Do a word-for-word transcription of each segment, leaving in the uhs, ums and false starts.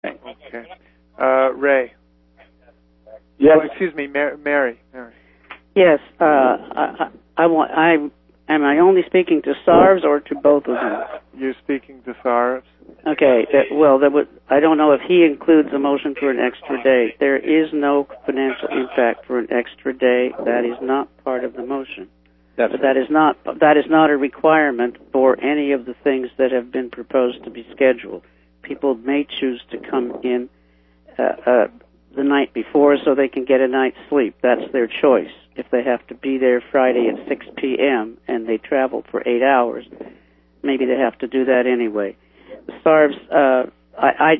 Okay. Uh, Ray. Yes. Oh, excuse me, Mary. Mary. Mary. Yes. Uh, I, I want. I am. I only speaking to S A R S or to both of them? You're speaking to S A R S. Okay. That, well, that would. I don't know if he includes a motion for an extra day. There is no financial impact for an extra day. That is not part of the motion. That's but that is not. That is not a requirement for any of the things that have been proposed to be scheduled. People may choose to come in uh, uh, the night before so they can get a night's sleep. That's their choice. If they have to be there Friday at six p.m. and they travel for eight hours, maybe they have to do that anyway. S A R S, uh, I, I,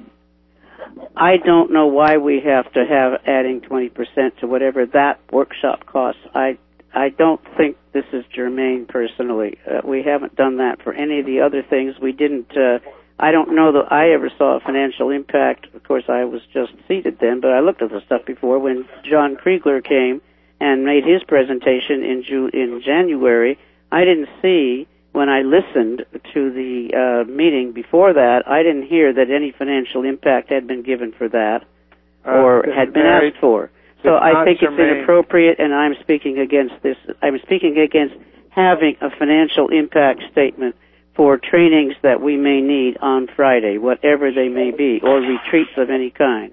I don't know why we have to have adding twenty percent to whatever that workshop costs. I, I don't think this is germane personally. Uh, we haven't done that for any of the other things. We didn't, uh, I don't know that I ever saw a financial impact. Of course, I was just seated then, but I looked at the stuff before when John Kriegler came and made his presentation in Ju- in January. I didn't see, when I listened to the uh, meeting before that, I didn't hear that any financial impact had been given for that uh, or had been Mary, asked for. So I think germane. it's inappropriate, and I'm speaking against this. I'm speaking against having a financial impact statement for trainings that we may need on Friday, whatever they may be, or retreats of any kind.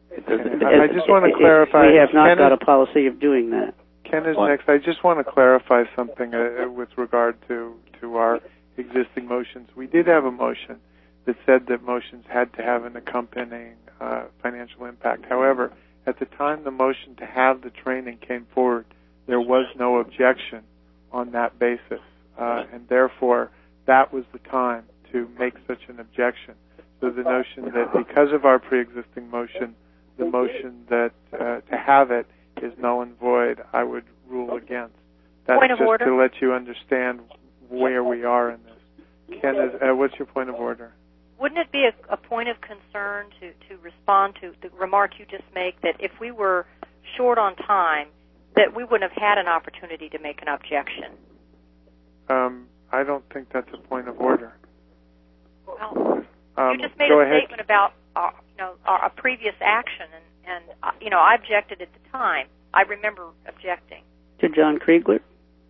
I just want to clarify. We have not Ken got is, a policy of doing that. Ken is next. I just want to clarify something uh, with regard to, to our existing motions. We did have a motion that said that motions had to have an accompanying uh, financial impact. However, at the time the motion to have the training came forward, there was no objection on that basis, uh, and therefore that was the time to make such an objection. So the notion that because of our pre-existing motion, the motion that uh, to have it is null and void, I would rule against. That's point of just order. to let you understand where we are in this. Ken, is, uh, what's your point of order? Wouldn't it be a, a point of concern to, to respond to the remark you just made that if we were short on time, that we wouldn't have had an opportunity to make an objection? Um, I don't think that's a point of order. Well, um, you just made go a ahead. statement about uh, you know, a, a previous action, and, and uh, you know, I objected at the time. I remember objecting. To John Kriegler?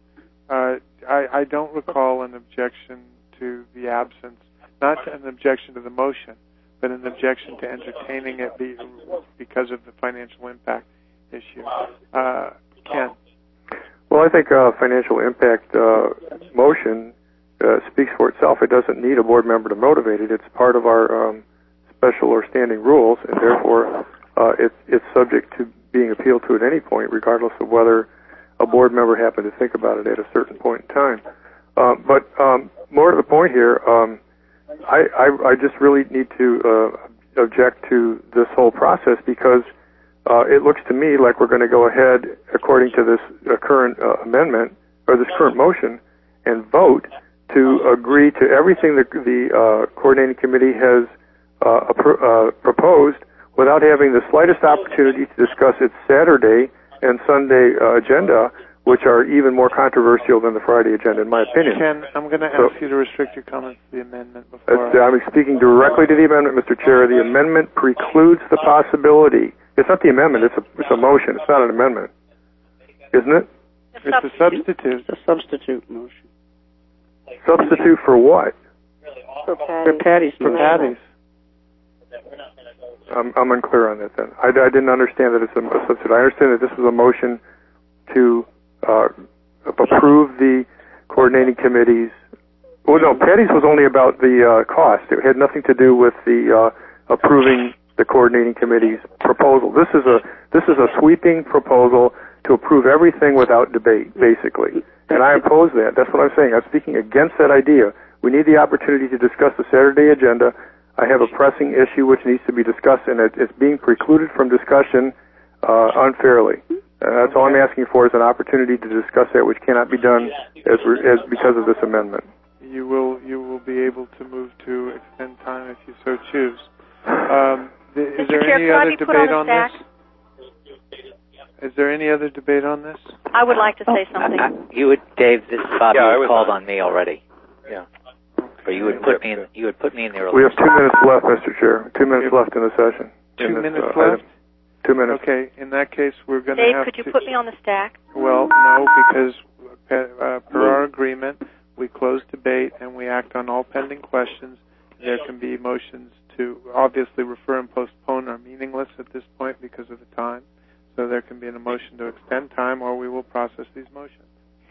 Uh, I, I don't recall an objection to the absence, not an objection to the motion, but an objection to entertaining it be, because of the financial impact issue. Uh, Ken? Well, I think uh, financial impact uh, motion uh, speaks for itself. It doesn't need a board member to motivate it. It's part of our um, special or standing rules, and therefore uh, it, it's subject to being appealed to at any point, regardless of whether a board member happened to think about it at a certain point in time. Uh, but um, more to the point here, um, I, I, I just really need to uh, object to this whole process because uh, it looks to me like we're going to go ahead, according to this uh, current uh, amendment, or this current motion, and vote to agree to everything that the uh, coordinating committee has uh, appro- uh, proposed without having the slightest opportunity to discuss its Saturday and Sunday uh, agenda, which are even more controversial than the Friday agenda, in my opinion. Ken, I'm going to So, ask you to restrict your comments to the amendment before. Uh, I'm speaking directly to the amendment, Mister Chair. The amendment precludes the possibility. It's not the amendment. It's a, it's a motion. It's not an amendment. Isn't it? It's a substitute. It's a substitute motion. Substitute for what? For Patty's. For Patty's. I'm, I'm unclear on that then. I, I didn't understand that it's a, a substitute. I understand that this was a motion to uh, approve the coordinating committee's. Well, no, Patty's was only about the uh, cost. It had nothing to do with the uh, approving the coordinating committee's proposal. This is a this is a sweeping proposal to approve everything without debate, basically. And I oppose that. That's what I'm saying. I'm speaking against that idea. We need the opportunity to discuss the Saturday agenda. I have a pressing issue which needs to be discussed, and it, it's being precluded from discussion uh, unfairly. Uh, that's all I'm asking for is an opportunity to discuss that, which cannot be done as, as because of this amendment. You will you will be able to move to extend time if you so choose. Um, th- is there Chair, any could I other be put debate on on a this? Is there any other debate on this? I would like to say something. Uh, you would, Dave. This is Bobby. Yeah, I you was called on. on me already. Yeah. Or you would put me in, you would put me in the earlier. We have two minutes left, Mister Chair. Two minutes left in the session. Two in this, minutes uh, left? Item. Two minutes. Okay, in that case, we're going to Dave, have could you to... put me on the stack? Well, no, because uh, per our agreement, we close debate and we act on all pending questions. There can be motions to obviously refer and postpone are meaningless at this point because of the time. So there can be a motion to extend time, or we will process these motions.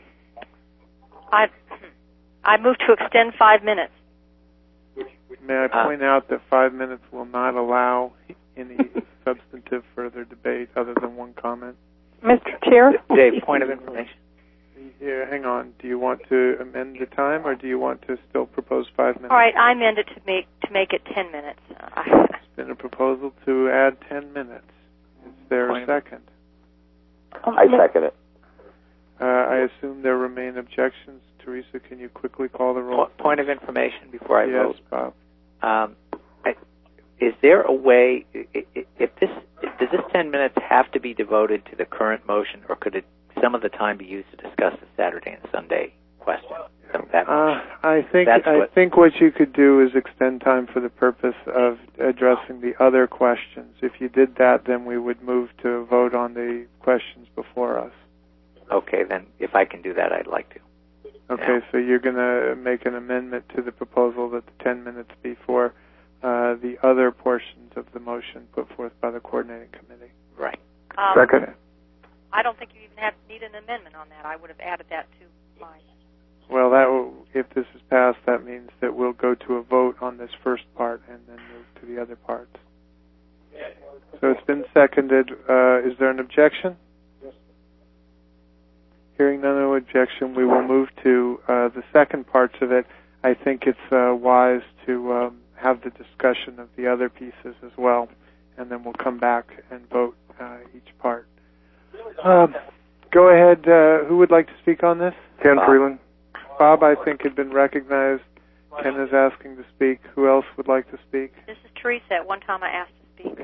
I I move to extend five minutes. May I point out that five minutes will not allow any substantive further debate other than one comment? Mister Chair? Dave, point of information. Yeah, hang on. Do you want to amend the time, or do you want to still propose five minutes? All right, I amend it to make to make it ten minutes. There's been a proposal to add ten minutes. Is there a second? I second it. Uh, I assume there remain objections. Teresa, can you quickly call the roll? Point of information before I yes, vote. Bob. Um, I, is there a way, if this, does this ten minutes have to be devoted to the current motion, or could it, some of the time be used to discuss the Saturday and Sunday question? That uh, I think That's I what, think what you could do is extend time for the purpose of addressing the other questions. If you did that, then we would move to vote on the questions before us. Okay, then if I can do that, I'd like to. Okay, Yeah. so you're going to make an amendment to the proposal that the ten minutes be for uh, the other portions of the motion put forth by the coordinating committee. Right. Um, Second. I don't think you even have need an amendment on that. I would have added that to mine. Well, that will, if this is passed, that means that we'll go to a vote on this first part and then move to the other parts. So it's been seconded. Uh, is there an objection? Hearing none, no objection, we will move to uh, the second parts of it. I think it's uh, wise to um, have the discussion of the other pieces as well, and then we'll come back and vote uh, each part. Um, go ahead. Uh, who would like to speak on this? Ken Freeland. Bob, I think, had been recognized. Ken is asking to speak. Who else would like to speak? This is Teresa. At one time I asked to speak.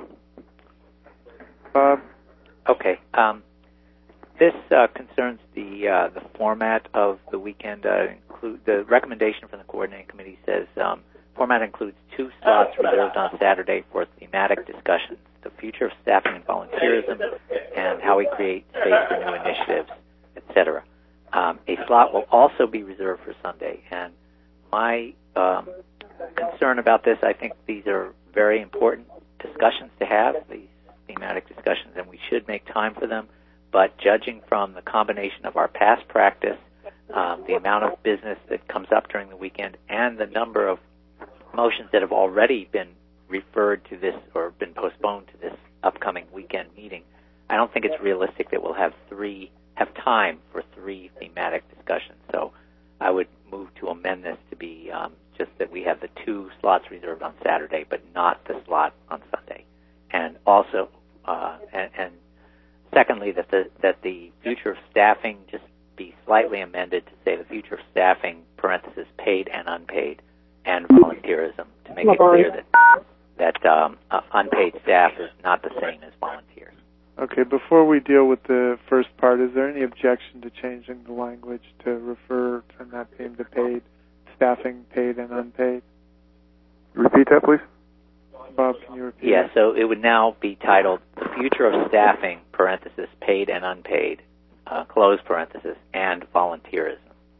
Bob? Okay. Um, this uh, concerns the uh, the format of the weekend. Uh, include the recommendation from the coordinating committee says um, format includes two slots reserved on Saturday for thematic discussions: the future of staffing and volunteerism, and how we create space for new initiatives, et cetera. Um, a slot will also be reserved for Sunday, and my um, concern about this, I think these are very important discussions to have, these thematic discussions, and we should make time for them. But judging from the combination of our past practice, um, the amount of business that comes up during the weekend, and the number of motions that have already been referred to this or been postponed to this upcoming weekend meeting, I don't think it's realistic that we'll have three have time for three thematic discussions. So I would move to amend this to be um, just that we have the two slots reserved on Saturday, but not the slot on Sunday. And also, uh, and, and secondly, that the that the future of staffing just be slightly amended to say the future of staffing, parenthesis, paid and unpaid, and volunteerism, to make it clear that that um, uh, unpaid staff is not the same as volunteers. Okay, before we deal with the first part, is there any objection to changing the language to refer to that being the paid, staffing, paid, and unpaid? Repeat that, please. Bob, can you repeat Yeah, that? so it would now be titled The Future of Staffing, parenthesis, paid and unpaid, uh, close parenthesis, and volunteerism.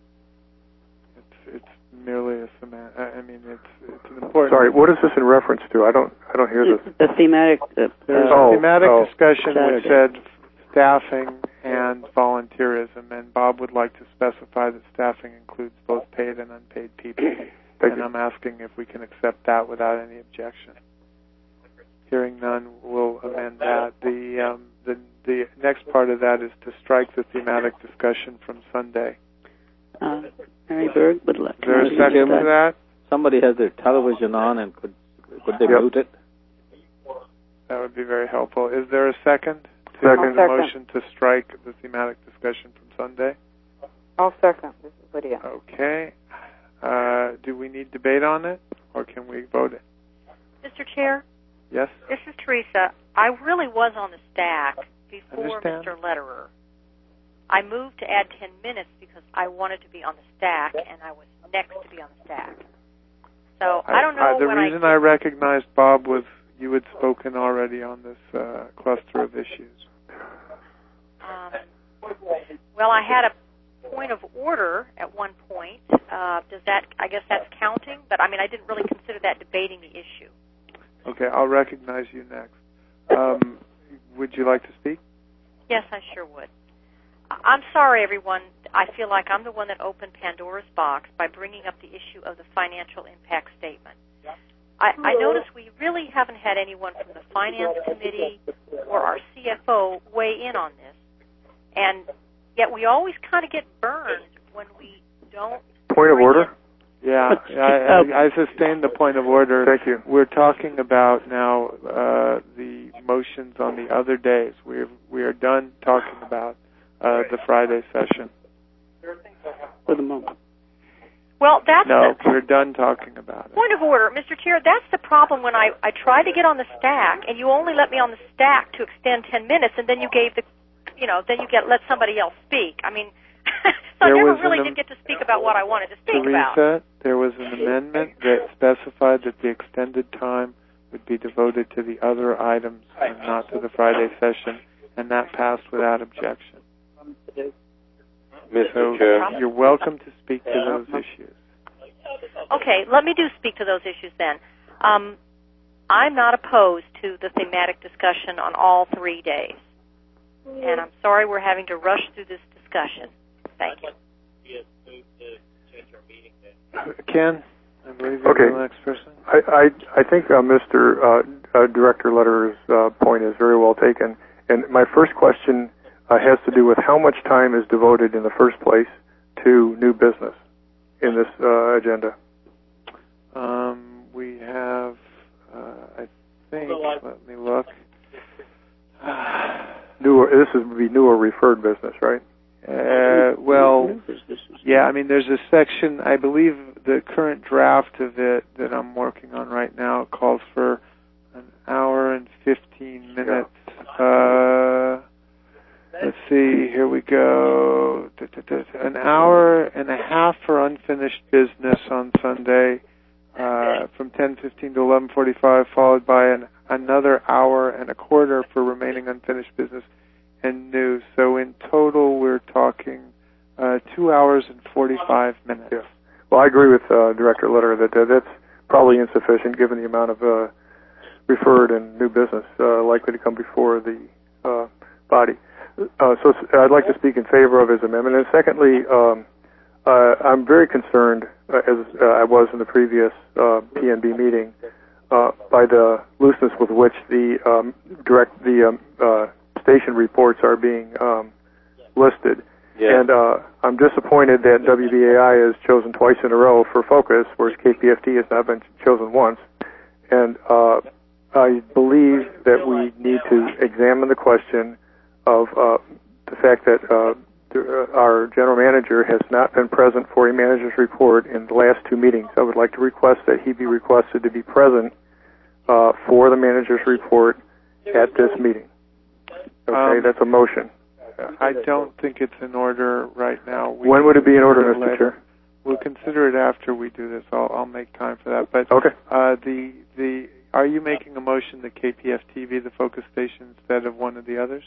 It's, it's merely a semantic, I mean, it's, it's an important... Sorry, what is this in reference to? I don't I don't hear this. The thematic... Uh, There's Oh, a thematic oh. discussion which Saturday. said staffing and volunteerism, and Bob would like to specify that staffing includes both paid and unpaid people. Thank and you. I'm asking if we can accept that without any objection. Hearing none, we'll amend that. The um, the the next part of that is to strike the thematic discussion from Sunday. Uh, Mary Berg would like Is there a to second to that? Somebody has their television on, and could could they Yep. mute it? That would be very helpful. Is there a second to Second. the Second. motion to strike the thematic discussion from Sunday? I'll second. This is Lydia. Okay. Uh, do we need debate on it, or can we vote it? Mister Chair, Yes? this is Teresa. I really was on the stack before Understand. Mister Lederer. I moved to add ten minutes because I wanted to be on the stack, and I was next to be on the stack. So I, I don't know. I, the when reason I, I recognized Bob was you had spoken already on this uh, cluster of issues. Um, well, I had a point of order at one point. Uh, does that? I guess that's counting. But I mean, I didn't really consider that debating the issue. Okay, I'll recognize you next. Um, would you like to speak? Yes, I sure would. I'm sorry, everyone. I feel like I'm the one that opened Pandora's box by bringing up the issue of the financial impact statement. I, I notice we really haven't had anyone from the Finance Committee or our C F O weigh in on this, and yet we always kind of get burned when we don't. Point of order? Yeah, I, I, I sustained the point of order. Thank you. We're talking about now uh, the motions on the other days. We're we are done talking about uh, the Friday session. For the moment. Well, that's no. the We're done talking about it. Point of order, Mister Chair. That's the problem when I I tried to get on the stack, and you only let me on the stack to extend ten minutes, and then you gave the, you know, then you get let somebody else speak. I mean. So There I never was really an, did get to speak about what I wanted to speak Teresa, about. there was an amendment that specified that the extended time would be devoted to the other items and not to the Friday session, and that passed without objection. Mister So Chair. you're welcome to speak to those issues. Okay, let me do speak to those issues then. Um, I'm not opposed to the thematic discussion on all three days, and I'm sorry we're having to rush through this discussion. Thank you. Ken, I believe you're Okay. the next person. I, I, I think uh, Mister Uh, uh, Director Lederer's uh, point is very well taken. And my first question uh, has to do with how much time is devoted in the first place to new business in this uh, agenda. Um, we have, uh, I think, let me look. New, this would be new or referred business, right? Uh, well, yeah, I mean, there's a section, I believe the current draft of it that I'm working on right now calls for an hour and fifteen minutes. Uh, let's see, here we go. An hour and a half for unfinished business on Sunday, uh, from ten fifteen to eleven forty-five, followed by an, another hour and a quarter for remaining unfinished business and news. So in total, we're talking uh, two hours and forty-five minutes. Yeah. Well, I agree with uh, Director Lederer that uh, that's probably insufficient given the amount of uh, referred and new business uh, likely to come before the uh, body. Uh, so I'd like to speak in favor of his amendment. And secondly, um, uh, I'm very concerned, uh, as uh, I was in the previous uh, P N B meeting, uh, by the looseness with which the um, direct the um, uh, station reports are being um, listed. Yeah. And uh, I'm disappointed that W B A I is chosen twice in a row for focus, whereas K P F T has not been chosen once. And uh, I believe that we need to examine the question of uh, the fact that uh, the, uh, our general manager has not been present for a manager's report in the last two meetings. I would like to request that he be requested to be present uh, for the manager's report at this meeting. Okay, Um, that's a motion. I don't think it's in order right now. We When would it be in order, consider it Mister later. Chair? We'll consider it after we do this. I'll, I'll make time for that. But Okay. uh, the the are you making a motion that K P F T be the focus station instead of one of the others?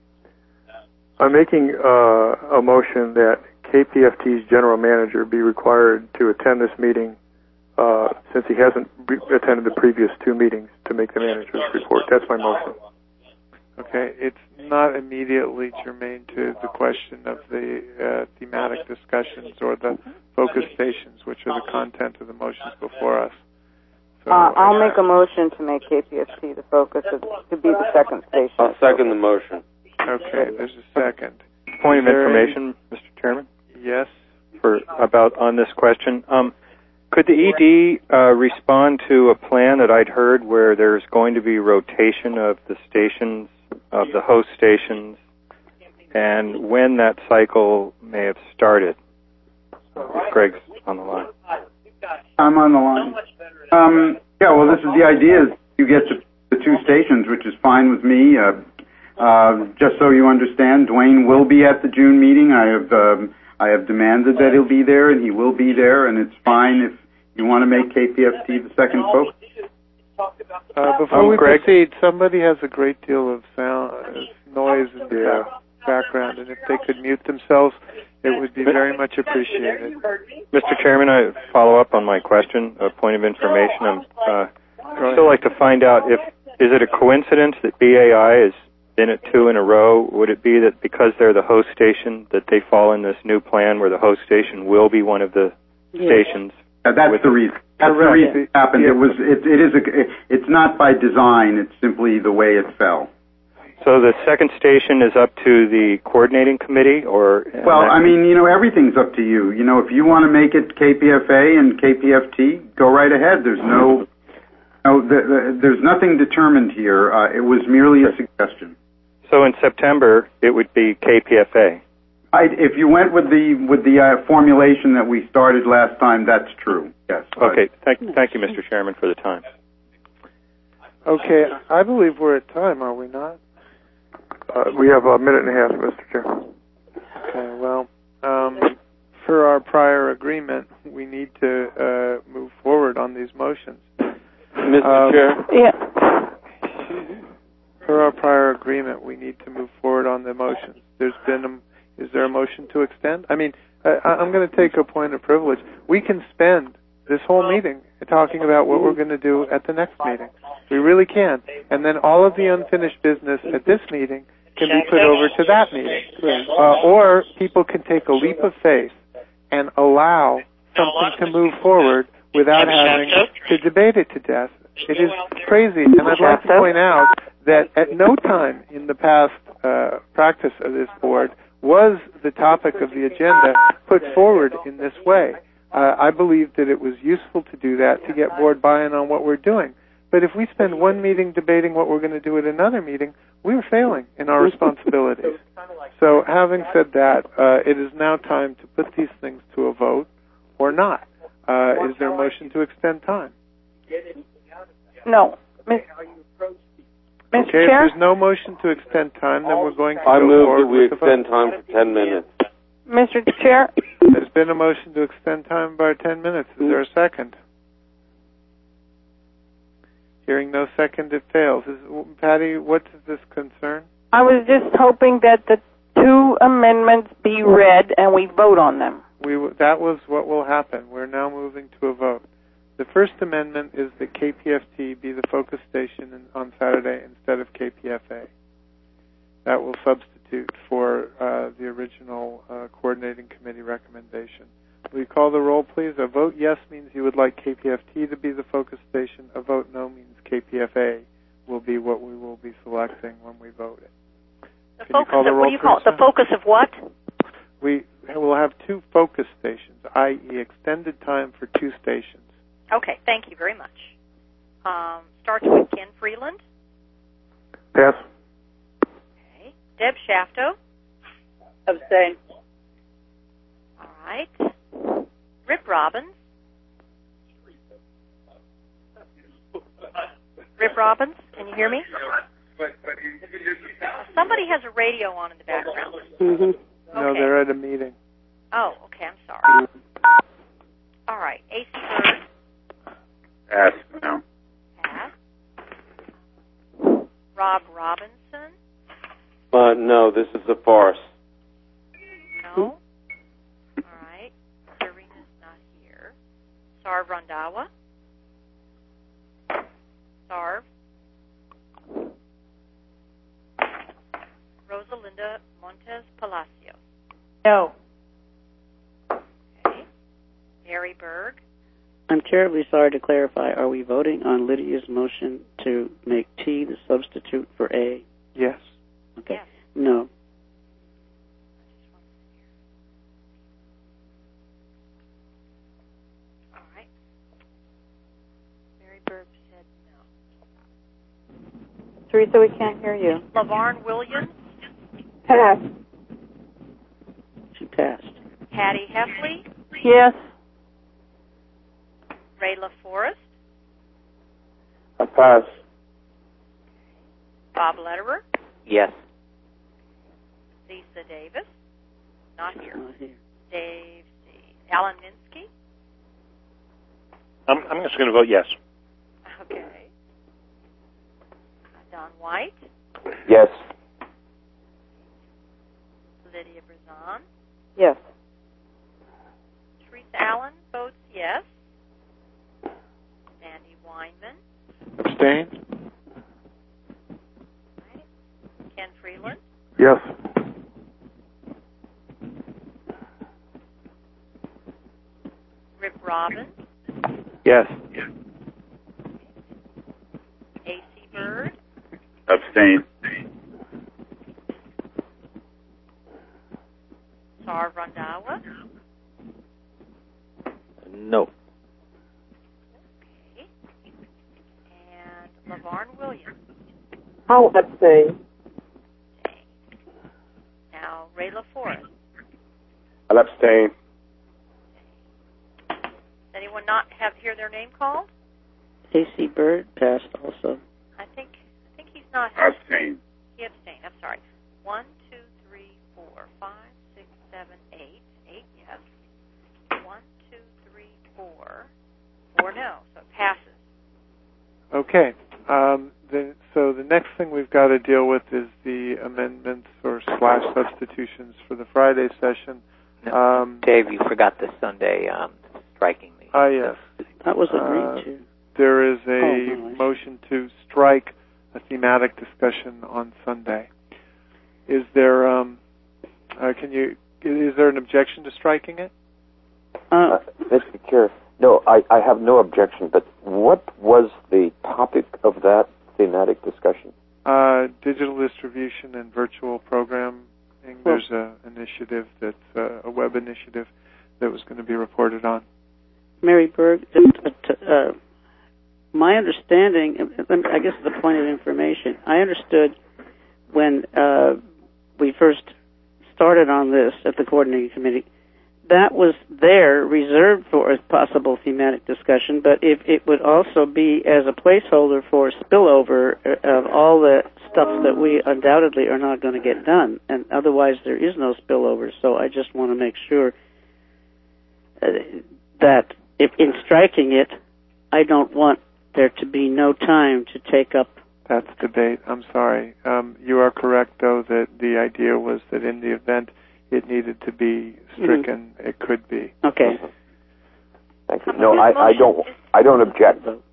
I'm making uh, a motion that K P F T's general manager be required to attend this meeting uh, since he hasn't re- attended the previous two meetings to make the manager's report. That's my motion. Okay, it's not immediately germane to the question of the uh, thematic discussions or the focus stations, which are the content of the motions before us. So, Uh, I'll make a motion to make K P F T the focus of, to be the second station. I'll second the motion. Okay, there's a second. Point of Is there information, Mister Chairman, any- Yes. for about on this question. Um, could the E D uh, respond to a plan that I'd heard where there's going to be rotation of the stations, of the host stations, and when that cycle may have started? If Greg's on the line. I'm on the line. Um, yeah, well, this is the idea. Is you get to the two stations, which is fine with me. Uh, uh, just so you understand, Dwayne will be at the June meeting. I have um, I have demanded that he'll be there, and he will be there, and it's fine if you want to make K P F T the second focus. Uh, before Um, we Greg? proceed, somebody has a great deal of sound, uh, noise in the Yeah. back- background, and if they could mute themselves, it would be very much appreciated. Mister Chairman, I follow up on my question, a point of information. I'm, uh, I'd still like to find out if, is it a coincidence that B A I has been at two in a row? Would it be that because they're the host station that they fall in this new plan where the host station will be one of the Yes. stations? Uh, that's the reason. That's the Correct. reason it happened. Yeah. It was. It, it is. A, it, it's not by design. It's simply the way it fell. So the second station is up to the coordinating committee, or? Well, I mean, you know, everything's up to you. You know, if you want to make it K P F A and K P F T, go right ahead. There's no, no, the, the, there's nothing determined here. Uh, it was merely a suggestion. So in September, it would be K P F A. I, if you went with the with the uh, formulation that we started last time, that's true. Yes. Okay. Thank, thank you, Mister Chairman, for the time. Okay, I believe we're at time, are we not? Uh, we have a minute and a half, Mister Chair. Okay, well, um, for our prior agreement, we need to uh, move forward on these motions. Mister Um, Chair? Yeah. Per our prior agreement, we need to move forward on the motions. There's been a, is there a motion to extend? I mean, I, I'm going to take a point of privilege. We can spend this whole meeting talking about what we're going to do at the next meeting. We really can. And then all of the unfinished business at this meeting can be put over to that meeting. Uh, or people can take a leap of faith and allow something to move forward without having to debate it to death. It is crazy. And I'd like to point out that at no time in the past uh, practice of this board was the topic of the agenda put forward in this way. Uh, I believe that it was useful to do that to get board buy-in on what we're doing. But if we spend one meeting debating what we're going to do at another meeting, we're failing in our responsibilities. So having said that, uh, it is now time to put these things to a vote or not. Uh, is there a motion to extend time? No. Miz Mister Okay, Chair? if there's no motion to extend time, then we're going to I go move forward that we with the vote. extend time for ten minutes. Mister Chair? There's been a motion to extend time by ten minutes. Is there a second? Hearing no second, it fails. Is, Patty, what does this concern? I was just hoping that the two amendments be read and we vote on them. We w- that was what will happen. We're now moving to a vote. The first amendment is that K P F T be the focus station in, on Saturday instead of K P F A. That will substitute for uh, the original uh, coordinating committee recommendation. Will you call the roll, please? A vote yes means you would like K P F T to be the focus station. A vote no means K P F A will be what we will be selecting when we vote it. The Can focus you call the of, roll, what do you call it? The Teresa? focus of what? We will have two focus stations, that is extended time for two stations. Okay, thank you very much. Um, starts with Ken Freeland. Pass. Okay. Deb Shafto. Abstain. All right. Rip Robbins. Rip Robbins, can you hear me? Uh, somebody has a radio on in the background. Mm-hmm. No, Okay. they're at a meeting. Oh, okay, I'm sorry. All right, A C Bird. Pass. No. Pass. Rob Robinson. Uh, no, this is a farce. No. All right. Serena's not here. Sarv Randhawa. Sarv. Rosalinda Montes Palacios. No. Okay. Mary Berg. I'm terribly sorry to clarify. Are we voting on Lydia's motion to make T the substitute for A? Yes. Okay. Yes. No. All right. Mary Berg said no. Teresa, we can't hear you. LaVarn Williams. Pass. She passed. Hattie Heffley. Yes. Ray LaForest. I pass. Bob Lederer. Yes. Lisa Davis. Not here. Not here. Dave C. Alan Minsky? I'm, I'm just going to vote yes. Okay. Don White? Yes. Lydia Brazan? Yes. Teresa Allen votes yes. Sandy Weinman? Abstain? Right. Ken Freeland? Yes. Rip Robbins? Yes. A C Bird? Abstain. Sar Randawa? No. Okay. And LaVarn Williams? I'll abstain. Okay. Now, Ray LaForest? I'll abstain. Does anyone not have hear their name called? A C Bird passed also. I think I think he's not. Abstain. He abstained. I'm sorry. One, two, three, four, five, six, seven, eight. Eight yes. One, two, three, four. Four no. So it passes. Okay. Um, the, so the next thing we've got to deal with is the amendments or slash substitutions for the Friday session. No. Um, Dave, you forgot the Sunday um, striking the. Ah, yes. That was agreed Uh, to. There is a Oh, no, I see. motion to strike a thematic discussion on Sunday. Is there, um, uh, can you, is there an objection to striking it? Uh, Uh, Mister Chair, no, I, I have no objection, but what was the topic of that thematic discussion? Uh, digital distribution and virtual programming. There's a initiative that's uh, a web initiative that was going to be reported on. Mary Berg, uh, uh, my understanding, I guess the point of information, I understood when uh, we first started on this at the coordinating committee, that was there reserved for a possible thematic discussion, but if it would also be as a placeholder for spillover of all the stuff that we undoubtedly are not going to get done, and otherwise there is no spillover. So I just want to make sure uh, that if in striking it, I don't want there to be no time to take up. That's debate. I'm sorry. Um, you are correct, though, that the idea was that in the event it needed to be stricken, mm-hmm. it could be. Okay. Thank you. No, I, I don't. I don't object. Is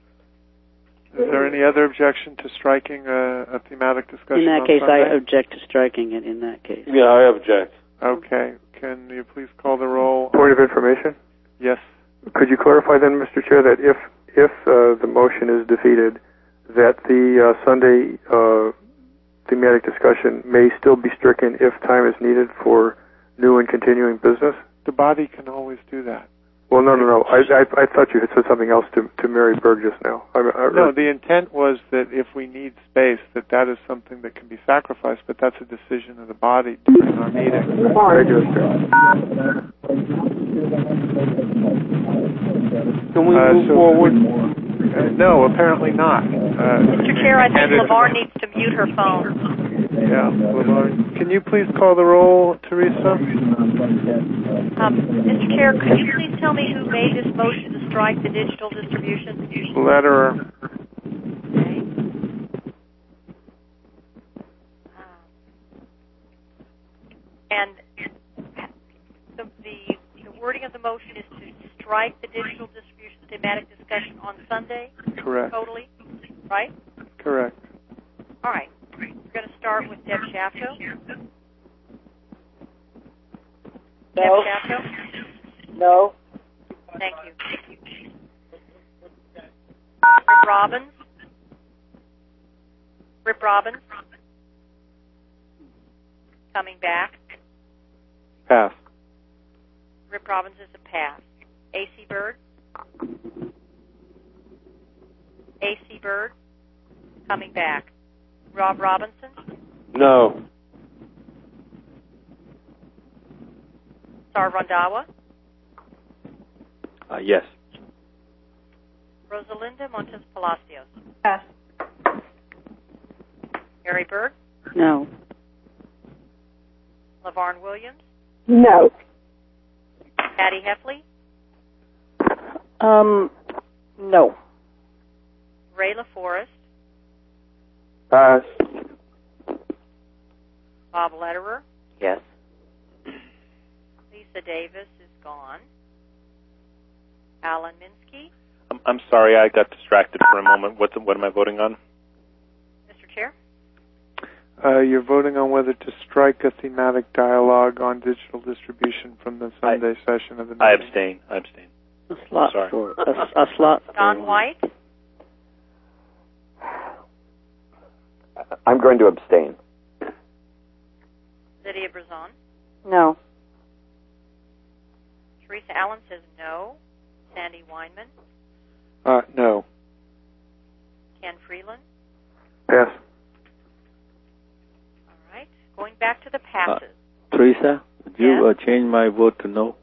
there any other objection to striking a, a thematic discussion? In that on case, Sunday? I object to striking it. In that case. Yeah, I object. Okay. Can you please call the roll? Point of information? Yes. Could you clarify then, Mister Chair, that if if uh, the motion is defeated, that the uh, Sunday uh, thematic discussion may still be stricken if time is needed for new and continuing business? The body can always do that. Well, no, no, no. I, I, I thought you had said something else to, to Mary Berg just now. I, I, no, the intent was that if we need space, that that is something that can be sacrificed, but that's a decision of the body during our meeting. Can we uh, move so, forward? Uh, no, apparently not. Uh, Mister Chair, I think LaVarn needs to mute her phone. Yeah, LaVarn. Can you please call the roll, Teresa? Um, Mister Chair, could you please tell me who made this motion to strike the digital distribution? Letterer. Okay. Um, and the, the the wording of the motion is to strike the digital distribution thematic discussion on Sunday? Correct. Totally? Right? Correct. All right. We're going to start with Deb Shafto. No. Deb Shafto? No. Thank you. Rip Robbins? Rip Robbins? Coming back. Pass. Rip Robbins is a pass. A C Bird? A C Bird? Coming back. Rob Robinson? No. Sar Randawa? Uh, yes. Rosalinda Montes Palacios? Pass. Mary Berg? No. LaVarn Williams? No. Patty Heffley, Um, no. Ray LaForest, Pass. Bob Lederer, Yes. Lisa Davis is gone, Alan Minsky, I'm, I'm sorry, I got distracted for a moment. What, what am I voting on? Mister Chair. Uh, you're voting on whether to strike a thematic dialogue on digital distribution from the Sunday I, session of the meeting. I abstain. I abstain. A slot Sorry. for a, a slot. Don for White, I'm going to abstain. Lydia Brazon, No. Teresa Allen says no, Sandy Weinman, Uh, no. Ken Freeland. Pass. All right. Going back to the passes. Uh, Teresa, would you Yes? uh, change my vote to no?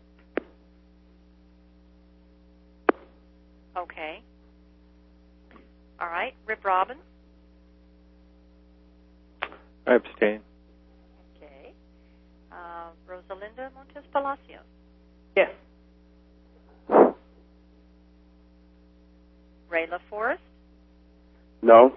Okay. All right. Rip Robbins. I abstain. Okay. Uh, Rosalinda Montes Palacios. Yes. Ray LaForest No.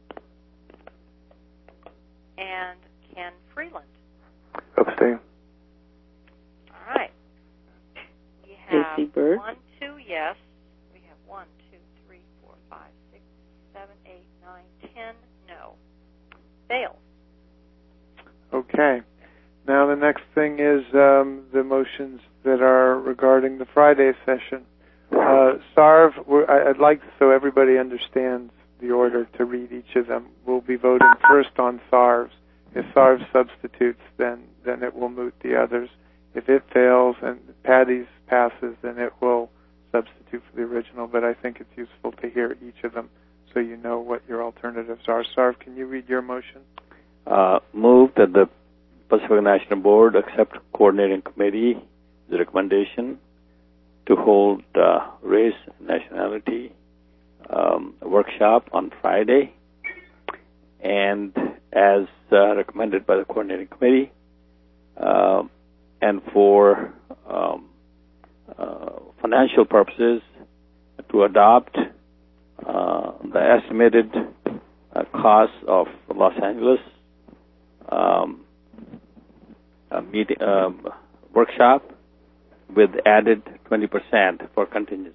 and Ken Freeland. Abstain. All right. We have Casey Bird. one, two, yes. We have one, two, three, four, five, six, seven, eight, nine, ten, no. Fail. Okay. Now the next thing is um, the motions that are regarding the Friday session. Uh, Sarv, we're, I, I'd like so everybody understands the order to read each of them. We'll be voting first on Sarv's. If Sarv substitutes, then then it will moot the others. If it fails and Patty's passes, then it will substitute for the original. But I think it's useful to hear each of them so you know what your alternatives are. Sarv, can you read your motion? Uh, move that the Pacific National Board accept coordinating committee the recommendation to hold uh, race and nationality um, workshop on Friday, and as uh, recommended by the coordinating committee, uh, and for um, uh, financial purposes, to adopt uh, the estimated uh, cost of Los Angeles um, a meeting um, workshop with added twenty percent for contingency.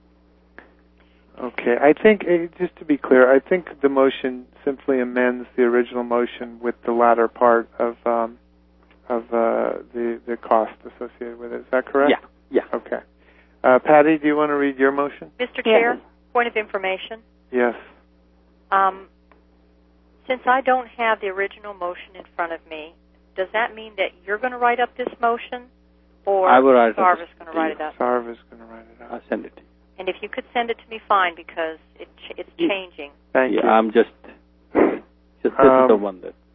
Okay, I think, uh, just to be clear, I think the motion simply amends the original motion with the latter part of um, of uh, the the cost associated with it. Is that correct? Yeah, yeah. Okay. Uh, Patty, do you want to read your motion? Mister Chair, point of information. Yes. Um, since I don't have the original motion in front of me, does that mean that you're going to write up this motion, or I will write it Sarv up is going to write it up? Sarv is going to write it up. I'll send it to you. And if you could send it to me, fine, because it ch- it's changing. Thank yeah, you. I'm just, just this Um, is the one that.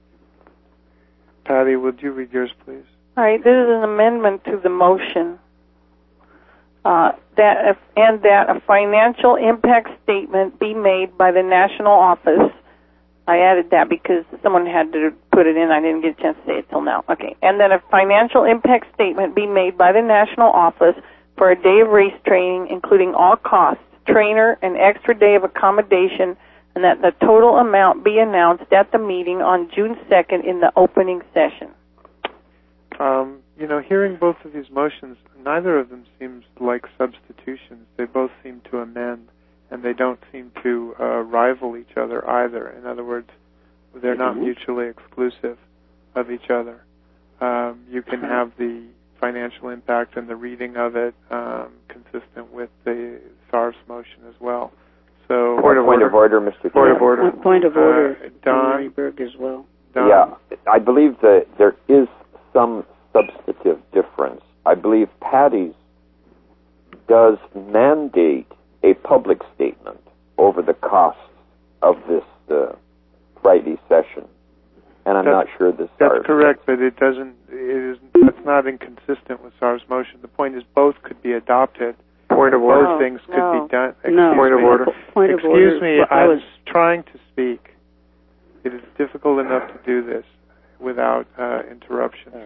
Patty, would you read yours, please? All right, this is an amendment to the motion. Uh, that if, and that a financial impact statement be made by the national office. I added that because someone had to put it in. I didn't get a chance to say it till now. Okay. And that a financial impact statement be made by the national office for a day of race training, including all costs, trainer, an extra day of accommodation, and that the total amount be announced at the meeting on June second in the opening session. Um, you know, hearing both of these motions, neither of them seems like substitutions. They both seem to amend, and they don't seem to uh, rival each other either. In other words, they're not mutually exclusive of each other. Um, you can have the financial impact and the reading of it um, consistent with the Sarv's motion as well. So, Point of Point order, of order, Mister Point Chair. of order. Point of order, Uh, Don? Mary Berg as well. Don? Yeah, I believe that there is some substantive difference. I believe Patty's does mandate a public statement over the costs of this uh, Friday session, and I'm That's- not sure this. That's Sarv correct, does. but it doesn't. It is. That's not inconsistent with Sarv's motion. The point is, both could be adopted. Point of Both order. No, things could no, be done. no. Excuse Point of me. order. Point of Excuse order. me. Well, I I'm was trying to speak. It is difficult enough to do this without uh, interruptions.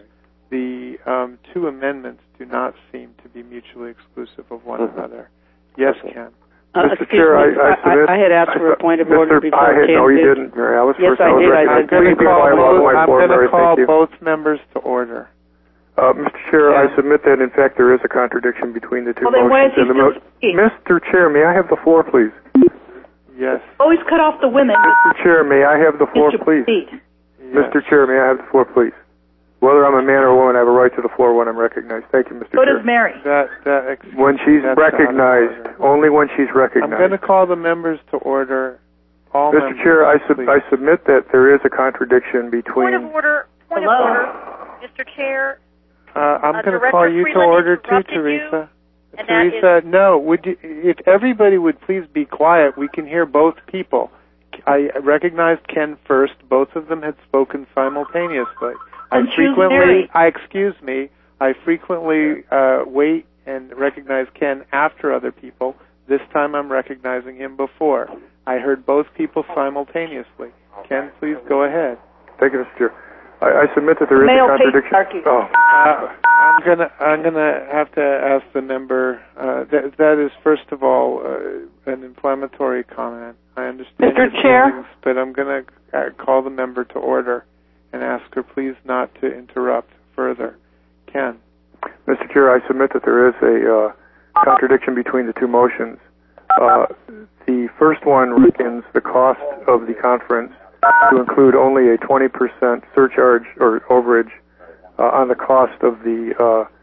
the um, two amendments do not seem to be mutually exclusive of one Mm-hmm. another. Yes, Ken. Uh, Mister excuse Chair, me, I, I, submit, I, I had asked for a point of Mister order before I had, Ken no, you did. didn't, Mary Alice. Yes, First, I was did. I- recognized. I'm going Please to be call, quiet while both, my I'm board gonna member, call thank you. both members to order. Uh, Mister Chair, Yeah. I submit that, in fact, there is a contradiction between the two Well, then why motions. is he And the still speaking? Mister Chair, may I have the floor, please? Yes. Always cut off the women. Mister Chair, may I have the floor, Mister please? Pete. yes. Mister Chair, may I have the floor, please? Whether I'm a man or a woman, I have a right to the floor when I'm recognized. Thank you, Mister So Chair. does Mary. That, that, excuse When me, she's that's out of recognized, order. only when she's I'm recognized. going to call the members to order. All Mister members, Chair, I, sub- please. I submit that there is a contradiction between... Point of order. Point Hello? of order. Mister Chair, Uh, I'm Uh, going to Director call you to Freeland order too, interrupted you, Teresa. and that Teresa, no. Would you, if everybody would please be quiet, we can hear both people. I recognized Ken first. Both of them had spoken simultaneously. I And choose frequently, Mary. I excuse me. I frequently uh, wait and recognize Ken after other people. This time, I'm recognizing him before. I heard both people simultaneously. Ken, please go ahead. Thank you, Mister Chair. I, I submit that there is Male a contradiction. patriarchy. Oh. Uh, I'm gonna I'm gonna have to ask the member. Uh, that that is first of all uh, an inflammatory comment. I understand Mister your Chair? feelings, but I'm gonna uh, call the member to order and ask her please not to interrupt further. Ken. Mister Chair, I submit that there is a uh, contradiction between the two motions. Uh, the first one reckons the cost of the conference to include only a twenty percent surcharge or overage uh, on the cost of the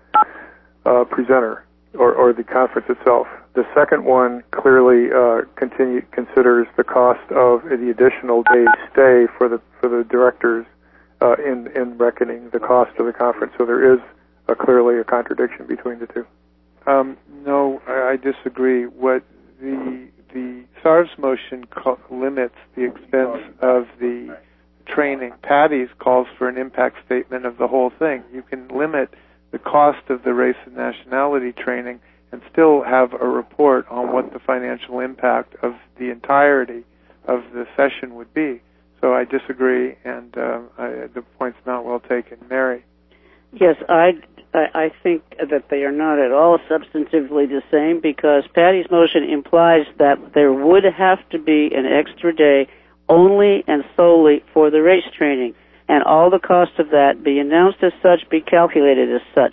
uh, uh, presenter or, or the conference itself. The second one clearly uh, continue, considers the cost of the additional day stay for the for the directors uh, in in reckoning the cost of the conference. So there is uh, clearly a contradiction between the two. Um, no, I, I disagree. What the the S A R V's motion co- limits the expense of the training. Patty's calls for an impact statement of the whole thing. You can limit the cost of the race and nationality training and still have a report on what the financial impact of the entirety of the session would be. So I disagree, and uh, I, the point's not well taken. Mary? Yes, I, I I think that they are not at all substantively the same, because Patty's motion implies that there would have to be an extra day only and solely for the race training, and all the cost of that be announced as such, be calculated as such.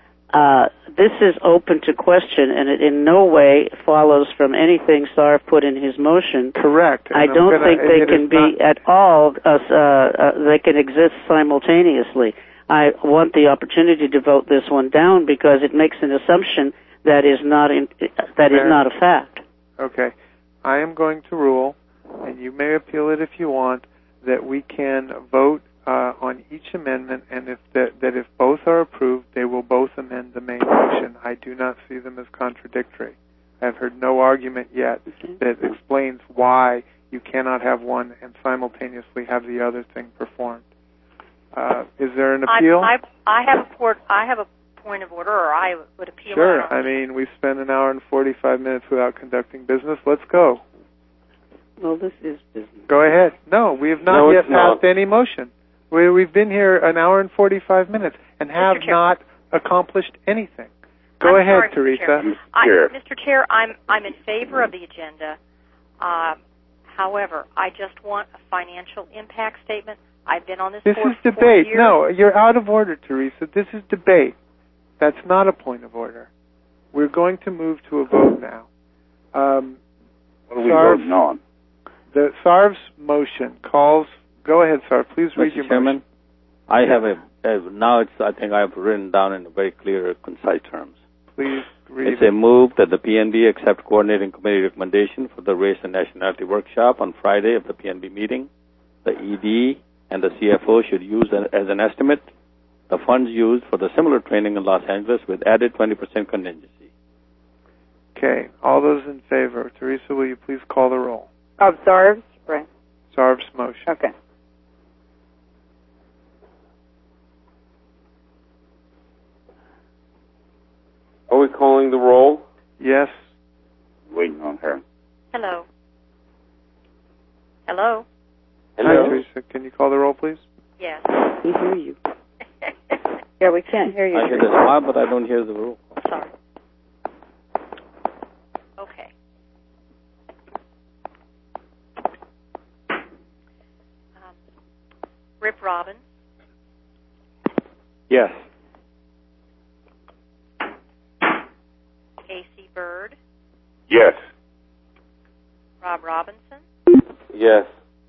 Uh, this is open to question, and it in no way follows from anything S A R V put in his motion. Correct. I And I'm don't gonna- think they it can is be not- at all, uh, uh, uh, they can exist simultaneously. I want the opportunity to vote this one down because it makes an assumption that is not in, that is Fair. not a fact. Okay. I am going to rule, and you may appeal it if you want, that we can vote uh, on each amendment, and if that, that if both are approved, they will both amend the main motion. I do not see them as contradictory. I've heard no argument yet that explains why you cannot have one and simultaneously have the other thing performed. Uh, is there an appeal? I, I, I have a port, I have a point of order, or I would appeal. Sure. on I mean, we spent an hour and forty-five minutes without conducting business. Let's go. Well, this is business. Go ahead. No, we have not No, yet it's not. passed any motion. We, we've been here an hour and forty-five minutes and have Mister Chair. not accomplished anything. Go I'm ahead, sorry, Mister Teresa. Chair. I, Chair. Mister Chair, I'm I'm in favor of the agenda. Uh, however, I just want a financial impact statement. I've been on this This board is for debate. years. No, you're out of order, Teresa. This is debate. That's not a point of order. We're going to move to a vote now. Um, What are we S A R V voting on? The S A R V's motion calls. Go ahead, sir. Please read Mister your Chairman, motion. I have a, a now it's I think I've written down in very clear, concise terms. Please read. It's a move that the P N B accept coordinating committee recommendation for the race and nationality workshop on Friday of the P N B meeting. The E D and the C F O should use an, as an estimate the funds used for the similar training in Los Angeles with added twenty percent contingency. Okay. All those in favor. Teresa, will you please call the roll? Of S A R V's? Right. S A R V's motion. Okay. Are we calling the roll? Yes. Waiting on her. Hello. Hello. Hi, Teresa. Can you call the roll, please? Yes. We hear you. Yeah, we can't hear you. I hear the smile, but I don't hear the roll. Sorry. Okay. Um, Rip Robbins. Yes. A C Bird. Yes. Rob Robinson. Yes.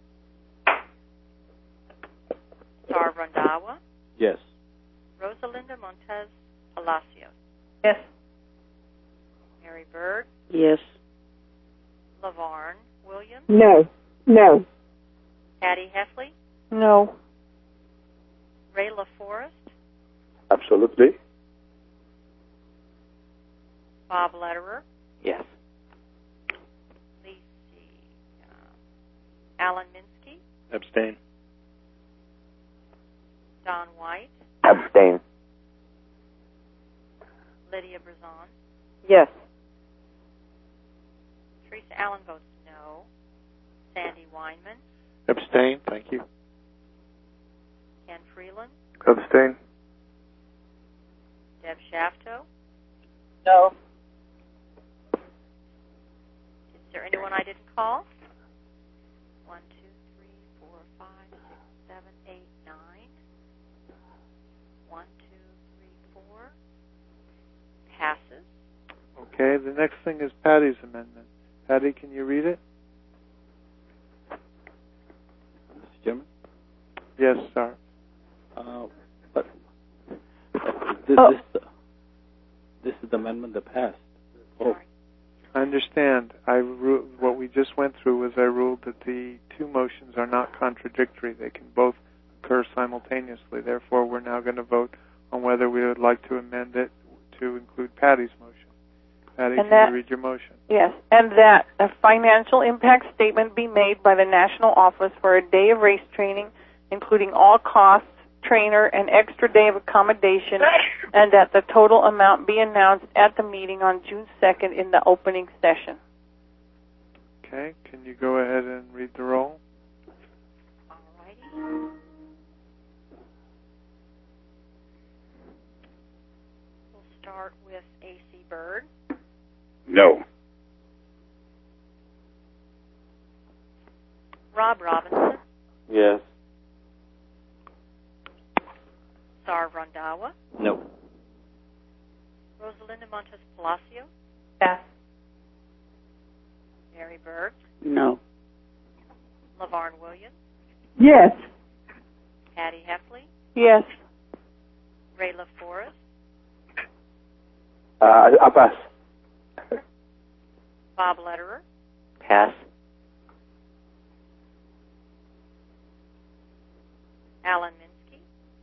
Sar Randawa. Yes. Rosalinda Montez Palacios. Yes. Mary Berg. Yes. LaVarn Williams. No. No. Patty Heffley. No. Ray LaForest. Absolutely. Bob Lederer. Yes. Let's see. Um, Alan Minsky. Abstain. Don White. Abstain. Lydia Brazon. Yes. Teresa Allen votes no. Sandy Weinman. Abstain. Thank you. Ken Freeland. Abstain. Deb Shafto. No. Is there anyone I didn't call? One, two, three, four, five, six, seven, eight, nine. One, two, three, four. Passes. Okay, the next thing is Patty's amendment. Patty, can you read it? Mister Chairman? Yes, sir. Uh, but this, Oh. this, this is the amendment that passed. Oh, I understand. I ru- what we just went through was I ruled that the two motions are not contradictory. They can both occur simultaneously. Therefore, we're now going to vote on whether we would like to amend it to include Patty's motion. Patty, And can that- you read your motion? Yes, and that a financial impact statement be made by the national office for a day of race training, including all costs, trainer, and extra day of accommodation, and that the total amount be announced at the meeting on June second in the opening session. Okay, can you go ahead and read the roll? All righty. We'll start with A C Bird. No. Rob Robinson. yes. Sar Randawa. No. Rosalinda Montes Palacio. Yes. Mary Berg. No. LaVarn Williams. Yes. Patty Heffley. Yes. Ray LaForest. Uh, I pass. Bob Lederer. Pass. Alan Minsky.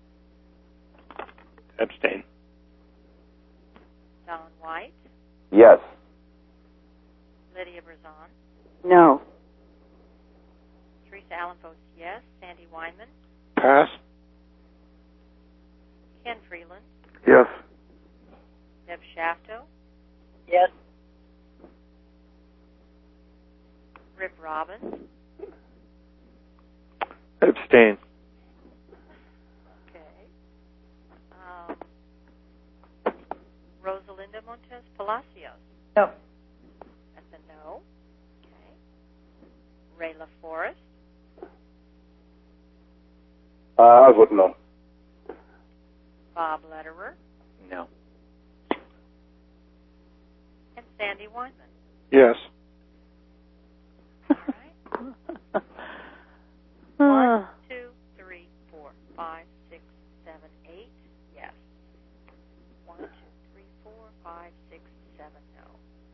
Abstain. Don White. Yes. Lydia Brazon. No. Teresa Allen votes yes. Sandy Weinman. Pass. Ken Freeland. Yes. Deb Shafto. Yes. Rip Robbins. Abstain. Okay. Um, Rosalinda Montez Palacios. No. That's a no. Okay. Ray LaForest. Uh, I vote no. Bob Lederer. No. And Sandy Weinman. Yes. All right. One, two, three, four, five, six, seven, eight. Yes. One, two, three, four, five, six, seven. No.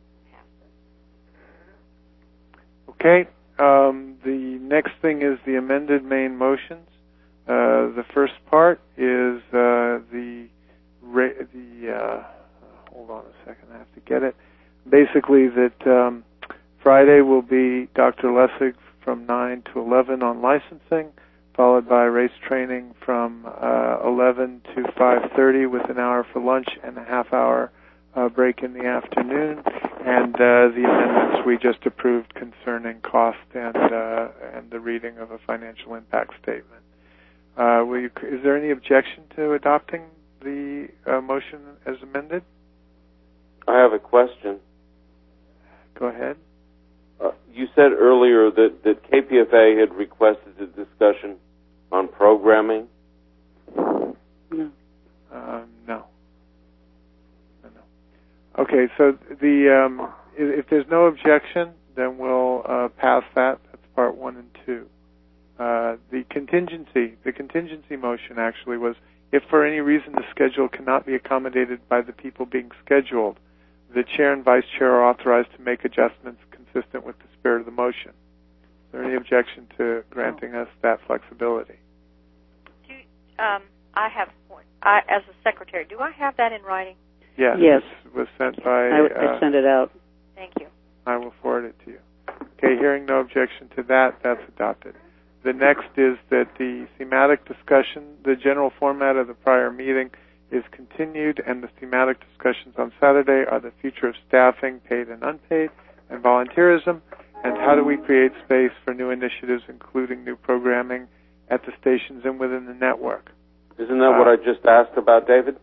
Passes. Okay. Um, the next thing is the amended main motions. Uh, the first part is uh, the ra- the. Uh, hold on a second. I have to get it. Basically, that um, Friday will be Doctor Lessig from nine to eleven on licensing, followed by race training from uh, eleven to five thirty with an hour for lunch and a half hour uh, break in the afternoon, and uh, the amendments we just approved concerning cost and uh, and the reading of a financial impact statement. Uh, will you, is there any objection to adopting the uh, motion as amended? I have a question. Go ahead. Uh, you said earlier that, that K P F A had requested a discussion on programming. No. Um, no. No, no. Okay, so the um, if, if there's no objection, then we'll uh, pass that. That's part one and two. Uh, the contingency, the contingency motion actually was, if for any reason the schedule cannot be accommodated by the people being scheduled, the chair and vice chair are authorized to make adjustments consistent with the spirit of the motion. Is there any objection to granting us that flexibility? Do, um, I have a point. I, as a secretary, do I have that in writing? Yes. Yes. It was sent by... I, I uh, sent it out. Thank you. I will forward it to you. Okay, hearing no objection to that, that's adopted. The next is that the thematic discussion, the general format of the prior meeting is continued, and the thematic discussions on Saturday are the future of staffing, paid and unpaid, and volunteerism, and how do we create space for new initiatives, including new programming at the stations and within the network. Isn't that uh, what I just asked about, David?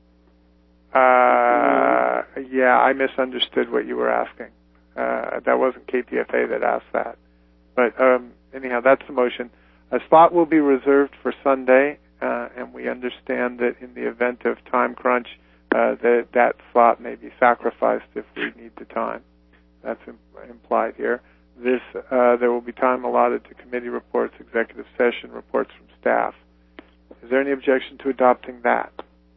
Uh, yeah, I misunderstood what you were asking. Uh, that wasn't K P F A that asked that. But um, anyhow, that's the motion. A spot will be reserved for Sunday, uh, and we understand that in the event of time crunch, uh, that that slot may be sacrificed if we need the time. That's im- implied here. This uh, there will be time allotted to committee reports, executive session reports from staff. Is there any objection to adopting that?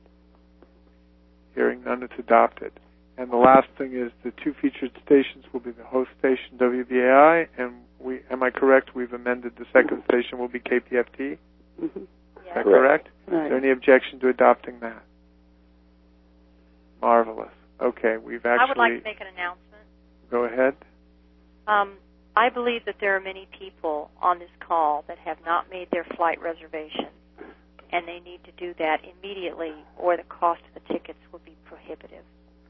Hearing none, it's adopted. And the last thing is the two featured stations will be the host station, W B A I, and we, am I correct, we've amended the second station will be K P F T? Mm-hmm. Is that correct? Right. Is there any objection to adopting that? Marvelous. Okay, we've actually... I would like to make an announcement. Go ahead. Um, I believe that there are many people on this call that have not made their flight reservations, and they need to do that immediately, or the cost of the tickets will be prohibitive.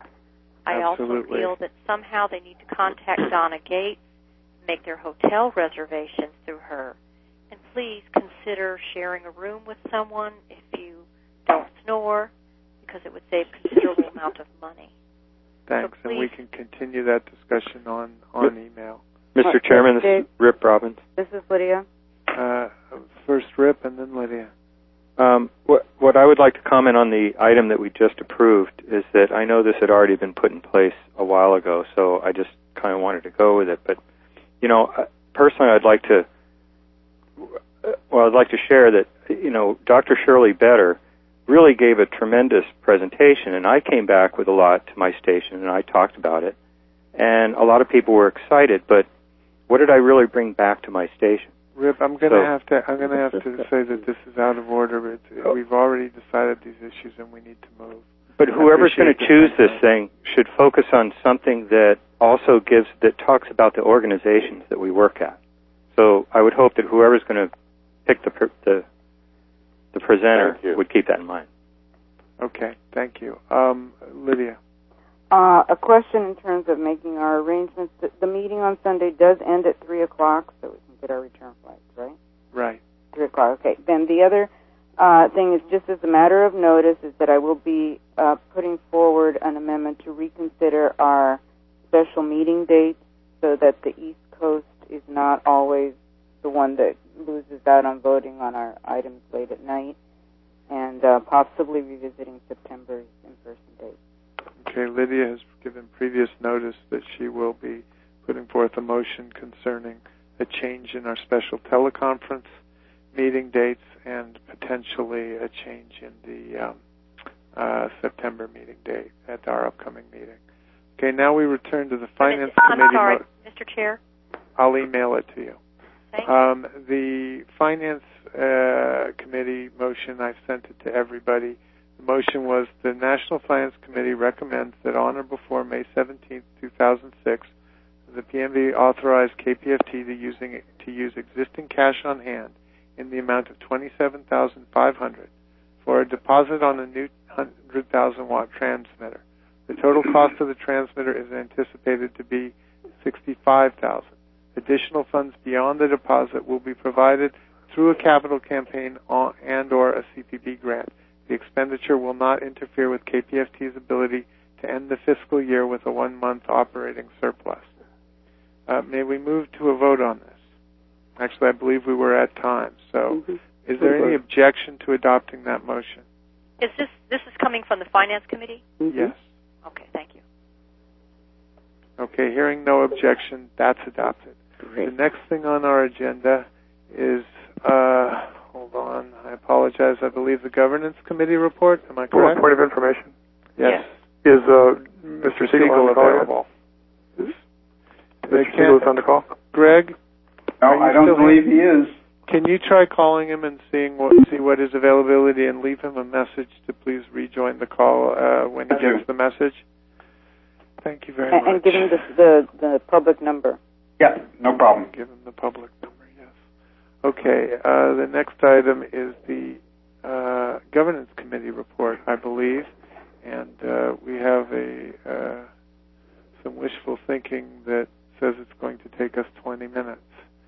I Absolutely. also feel that somehow they need to contact Donna Gates, make their hotel reservations through her, and please consider sharing a room with someone if you don't snore, because it would save considerable amount of money. Thanks, so and we can continue that discussion on, on email. Mister Chairman, this is Rip Robbins. This is Lydia. Uh, first Rip and then Lydia. Um, what, what I would like to comment on the item that we just approved is that I know this had already been put in place a while ago, so I just kind of wanted to go with it. But, you know, personally I'd like to, well, I'd like to share that, you know, Doctor Shirley Better really gave a tremendous presentation, and I came back with a lot to my station, and I talked about it. And a lot of people were excited, but what did I really bring back to my station? Rip, I'm going to So- have to. I'm going to have to say that this is out of order. It's, we've already decided these issues, and we need to move. But I whoever's going to appreciate choose the this thing should focus on something that also gives, that talks about the organizations that we work at. So I would hope that whoever's going to pick the per- the the presenter would keep that in mind. Okay, thank you, um, Lydia. Uh, a question in terms of making our arrangements. The, the meeting on Sunday does end at three o'clock, so we can get our return flights, right? Right. three o'clock, okay. Then the other uh, thing is, just as a matter of notice, is that I will be uh, putting forward an amendment to reconsider our special meeting dates so that the East Coast is not always the one that loses out on voting on our items late at night, and uh, possibly revisiting September's in-person date. Okay, Lydia has given previous notice that she will be putting forth a motion concerning a change in our special teleconference meeting dates and potentially a change in the um, uh, September meeting date at our upcoming meeting. Okay, now we return to the Finance I'm Committee. sorry, mo- Mister Chair. I'll email it to you. Thank Um, the Finance uh, Committee motion, I sent it to everybody. The motion was the National Finance Committee recommends that on or before May seventeenth, two thousand six, the P M V authorize K P F T to, using, to use existing cash on hand in the amount of twenty-seven thousand five hundred dollars for a deposit on a new one hundred thousand watt transmitter. The total cost of the transmitter is anticipated to be sixty-five thousand dollars. Additional funds beyond the deposit will be provided through a capital campaign and or a C P B grant. The expenditure will not interfere with K P F T's ability to end the fiscal year with a one-month operating surplus. Uh, may we move to a vote on this? Actually, I believe we were at time. So, mm-hmm. is there any objection to adopting that motion? Is this this is coming from the Finance Committee? Mm-hmm. Yes. Okay, thank you. Okay, hearing no objection, that's adopted. Great. The next thing on our agenda is, uh, hold on, I apologize, I believe the Governance Committee report. Am I correct? Point of information. Yes. Is uh, Mister Siegel available? Is Mister Siegel is on the call? Greg? No, I don't believe he is. Can you try calling him and seeing what, see what his availability, and leave him a message to please rejoin the call uh, when he gets the message? Thank you very and, much. And give him the, the, the public number. Yeah, no problem. Give him the public number, yes. Okay, uh, the next item is the uh, Governance Committee report, I believe, and uh, we have a uh, some wishful thinking that says it's going to take us twenty minutes.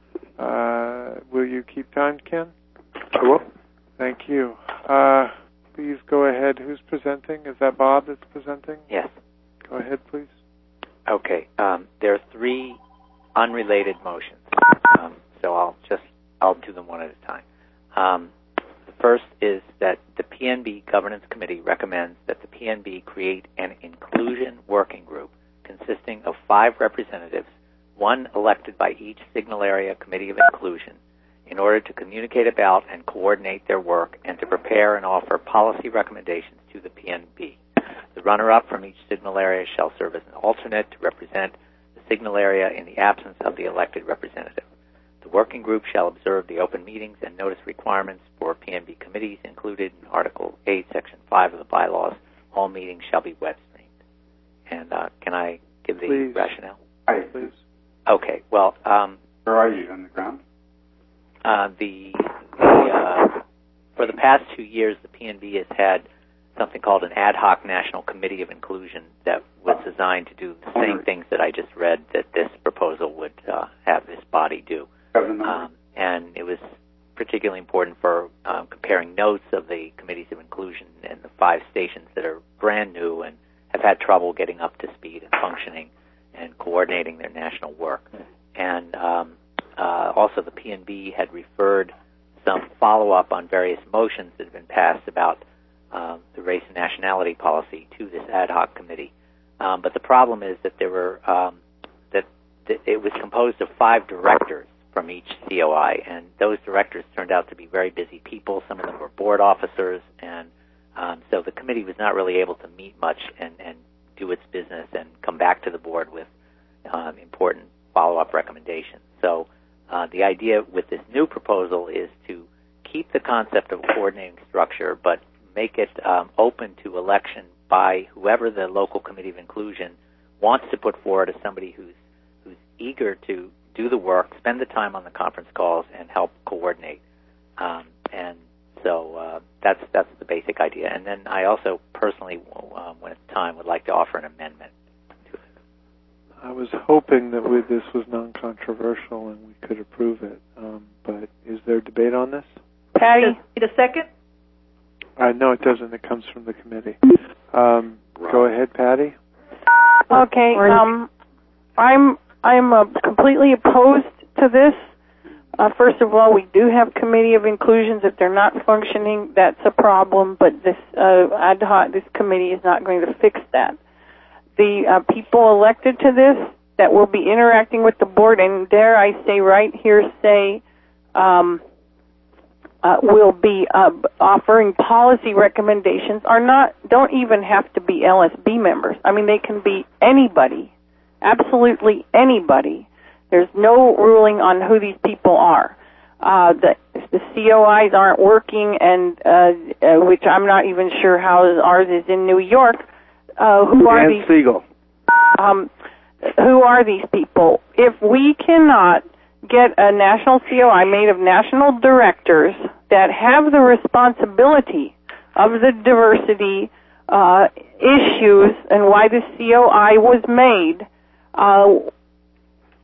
Uh, will you keep time, Ken? I will. Thank you. Uh, please go ahead. Who's presenting? Is that Bob that's presenting? Yes. Go ahead, please. Okay. Um, there are three unrelated motions, um, so I'll just I'll do them one at a time. Um, the first is that the P N B Governance Committee recommends that the P N B create an inclusion working group consisting of five representatives, one elected by each Signal Area Committee of Inclusion, in order to communicate about and coordinate their work and to prepare and offer policy recommendations to the P N B. The runner-up from each Signal Area shall serve as an alternate to represent the Signal Area in the absence of the elected representative. The working group shall observe the open meetings and notice requirements for P N B committees included in Article eight, Section five of the bylaws. All meetings shall be web-streamed. And uh, can I give the Please. rationale? Hi, please. Okay, well... Um, Where are you, on the ground? Uh, the, the uh, for the past two years, the P N B has had something called an ad hoc National Committee of Inclusion that was designed to do the same things that I just read that this proposal would uh, have this body do. Um, and it was particularly important for um, comparing notes of the committees of inclusion and the five stations that are brand new and have had trouble getting up to speed and functioning and coordinating their national work. And um, uh, also the P N B had referred some follow-up on various motions that have been passed about um, the race and nationality policy to this ad hoc committee. Um, but the problem is that there were um, that, that it was composed of five directors from each C O I, and those directors turned out to be very busy people. Some of them were board officers, and um, so the committee was not really able to meet much and, and do its business and come back to the board with um, important follow-up recommendations. So uh, the idea with this new proposal is to keep the concept of a coordinating structure, but make it um, open to election by whoever the local committee of inclusion wants to put forward as somebody who's who's eager to do the work, spend the time on the conference calls, and help coordinate. Um, and so uh, that's that's the basic idea. And then I also personally, um, when it's time, would like to offer an amendment to it. I was hoping that we, this was non-controversial and we could approve it. Um, but is there debate on this? Patty? Need a second? Uh, no, it doesn't. It comes from the committee. Um, go ahead, Patty. Okay. Um, I'm I'm uh, completely opposed to this. Uh, first of all, we do have committee of inclusions. If they're not functioning, that's a problem. But this uh, ad hoc, this committee is not going to fix that. The uh, people elected to this that will be interacting with the board, and dare I say right here, say. Um, Uh, will be uh, offering policy recommendations are not don't even have to be L S B members. I mean, they can be anybody, absolutely anybody. There's no ruling on who these people are. Uh, the the C O Is aren't working, and uh, uh, which I'm not even sure how ours is in New York. Uh, who are Dan these? Siegel. Um, who are these people? If we cannot get a national C O I made of national directors that have the responsibility of the diversity uh, issues and why the C O I was made, uh,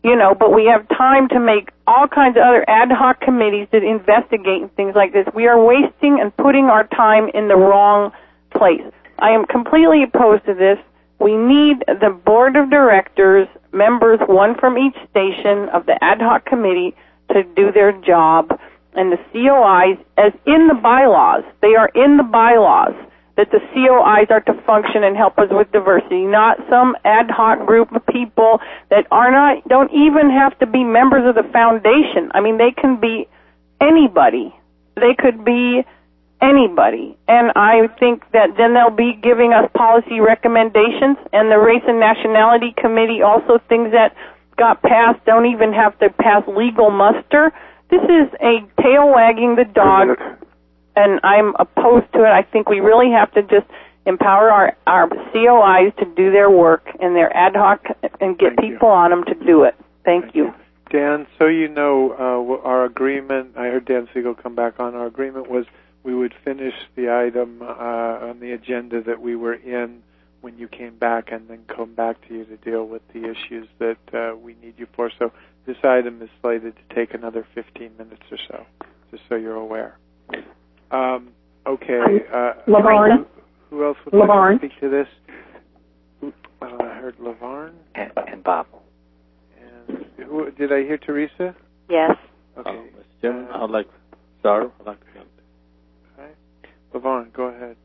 you know, but we have time to make all kinds of other ad hoc committees that investigate and things like this. We are wasting and putting our time in the wrong place. I am completely opposed to this. We need the board of directors, members, one from each station of the ad hoc committee, to do their job, and the C O Is, as in the bylaws, they are in the bylaws, that the C O Is are to function and help us with diversity, not some ad hoc group of people that are not, don't even have to be members of the foundation. I mean, they can be anybody. They could be anybody. And I think that then they'll be giving us policy recommendations, and the Race and Nationality Committee also, things that got passed don't even have to pass legal muster. This is a tail wagging the dog, and I'm opposed to it. I think we really have to just empower our, our C O Is to do their work and their ad hoc and get Thank people you. on them to do it. Thank, Thank you. you. Dan, so you know, uh, our agreement, I heard Dan Siegel come back on, our agreement was we would finish the item uh, on the agenda that we were in when you came back, and then come back to you to deal with the issues that uh, we need you for. So this item is slated to take another fifteen minutes or so, just so you're aware. Um, okay. Uh, LaVarn. Who, who else would LaVarn. like to speak to this? Who, uh, I heard LaVarn. And, and Bob. And who, did I hear Teresa? Yes. Okay. Uh, Mister Chairman, I'd like, sir, I'd like to jump in. Okay. LaVarn, go ahead.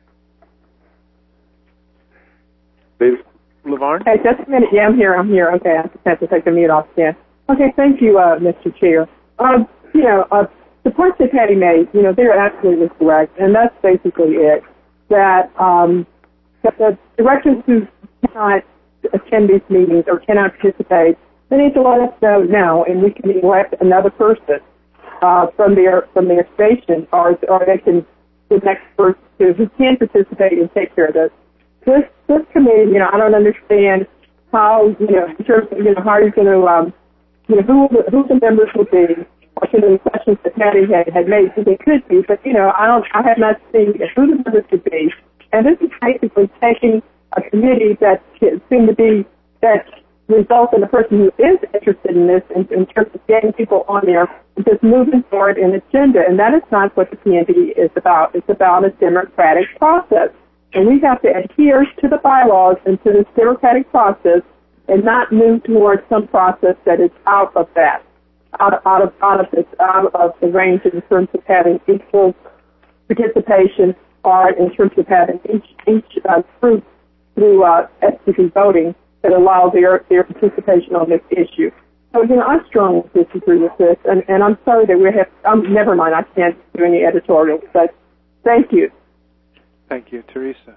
Please. LaVarn? Hey, just a minute. Yeah, I'm here. I'm here. Okay, I just have to take the mute off again. Okay, thank you, uh, Mister Chair. Um, you know, uh, the points that Patty made, you know, they're absolutely correct, and that's basically it. That um, that the directors who cannot attend these meetings or cannot participate, they need to let us know now, and we can elect another person uh, from their from their station, or or they can the next person who who can participate and take care of this. This this committee, you know, I don't understand how, you know, in terms of, you know, how you're going to, um, you know, who who the members will be, or some of the questions that Patty had, had made, so they could be, but, you know, I don't, I have not seen who the members would be. And this is basically taking a committee that seemed to be, that results in a person who is interested in this in, in terms of getting people on there and just moving forward an agenda. And that is not what the P N D is about. It's about a democratic process. And we have to adhere to the bylaws and to this democratic process and not move towards some process that is out of that, out of, out of, out of, this, out of the range in terms of having equal participation or in terms of having each, each uh, group through uh, S P P voting that allow their, their participation on this issue. So, you know, I strongly disagree with this, and, and I'm sorry that we have, um, never mind, I can't do any editorials, but thank you. Thank you. Teresa.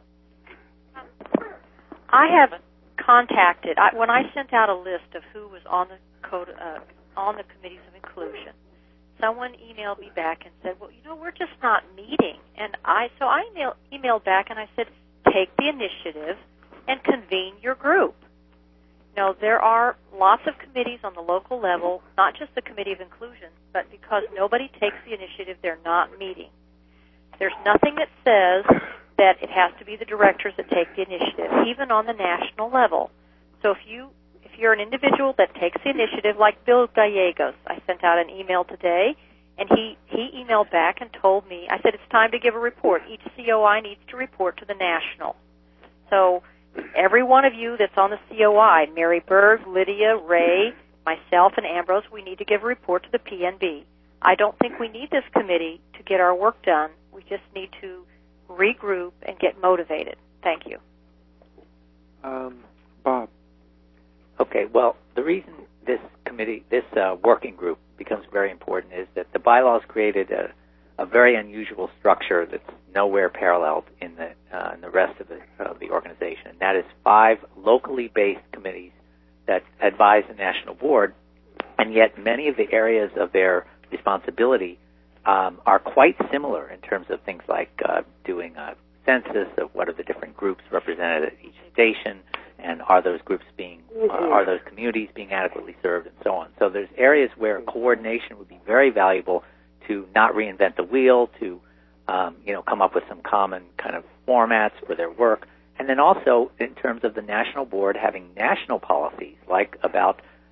I have contacted, I, when I sent out a list of who was on the code, uh, on the committees of inclusion, someone emailed me back and said, well, you know, we're just not meeting. And I, so I email, emailed back and I said, take the initiative and convene your group. You know, there are lots of committees on the local level, not just the Committee of Inclusion, but because nobody takes the initiative, they're not meeting. There's nothing that says that it has to be the directors that take the initiative, even on the national level. So if you if you're an individual that takes the initiative, like Bill Gallegos, I sent out an email today, and he, he emailed back and told me, I said, it's time to give a report. Each C O I needs to report to the national. So every one of you that's on the C O I, Mary Berg, Lydia, Ray, myself, and Ambrose, we need to give a report to the P N B. I don't think we need this committee to get our work done. We just need to regroup and get motivated. Thank you. Um, Bob. Okay, well, the reason this committee, this uh, working group becomes very important is that the bylaws created a, a very unusual structure that's nowhere paralleled in the uh, in the rest of the, of the organization, and that is five locally based committees that advise the national board, and yet many of the areas of their responsibility um, are quite similar in terms of things like uh, doing a census of what are the different groups represented at each station, and are those groups being, uh, are those communities being adequately served, and so on. So there's areas where coordination would be very valuable to not reinvent the wheel, to um, you know, come up with some common kind of formats for their work, and then also in terms of the national board having national policies, like about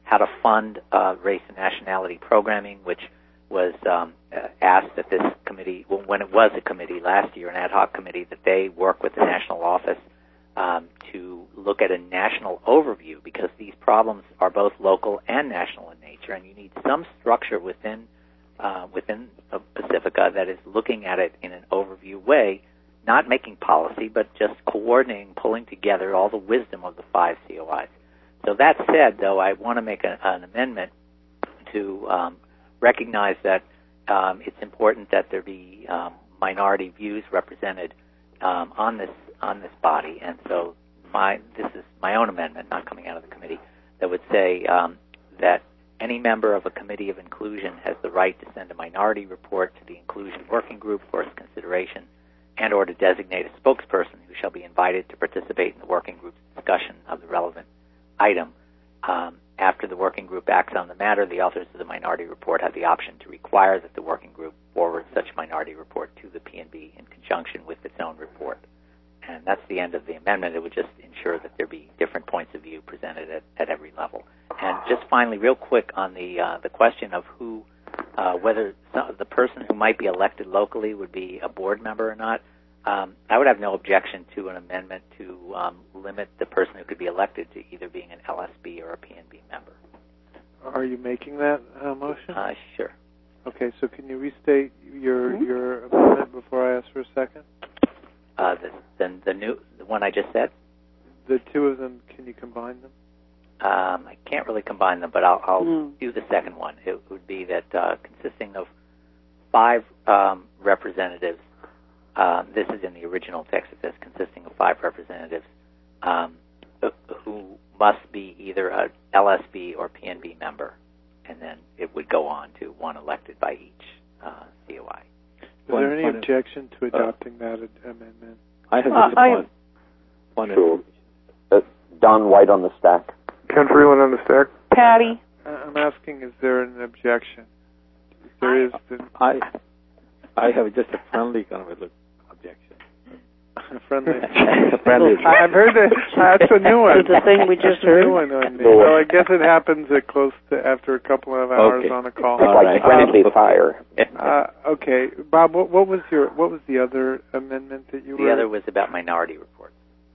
how to fund uh, race and nationality programming, which was um, uh, asked at this committee, well, when it was a committee last year, an ad hoc committee, that they work with the national office um, to look at a national overview, because these problems are both local and national in nature, and you need some structure within uh, within uh, Pacifica that is looking at it in an overview way, not making policy, but just coordinating, pulling together all the wisdom of the five C O Is. So that said, though, I want to make a, an amendment to um, recognize that um, it's important that there be um, minority views represented um, on this on this body, and so my this is my own amendment, not coming out of the committee, that would say um, that any member of a committee of inclusion has the right to send a minority report to the inclusion working group for its consideration, and or to designate a spokesperson who shall be invited to participate in the working group's discussion of the relevant item. Um, after the working group acts on the matter, the authors of the minority report have the option to require that the working group forward such minority report to the P N B in conjunction with its own report. And that's the end of the amendment. It would just ensure that there be different points of view presented at, at every level. And just finally, real quick on the uh, the question of who, uh, whether some, the person who might be elected locally would be a board member or not, um, I would have no objection to an amendment to um, limit the person who could be elected to either being an L S B or a P N B member. Are you making that uh, motion? Uh, sure. Okay, so can you restate your Mm-hmm. your amendment before I ask for a second? Uh, the, the, the new, the one I just said? The two of them, can you combine them? Um, I can't really combine them, but I'll, I'll Mm. do the second one. It would be that uh, consisting of five um, representatives, um, this is in the original text, it says consisting of five representatives um, who must be either a L S B or P N B member, and then it would go on to one elected by each uh, C O I. Is there any objection to adopting uh, that ad- amendment? I have uh, just one. one sure. uh, Don White on the stack. Ken Freeland on the stack. Patty. Uh, I'm asking, is there an objection? If there is, then I I have just a friendly kind of a look objection. friendly. friendly. I've heard that. That's a new one. It's the thing we just That's a heard. new one on me. Well, I guess it happens at close to after a couple of hours Okay. on a call. It's like right. friendly um, fire. Uh, okay, Bob. What, what was your what was the other amendment that you The were? other was about minority reports.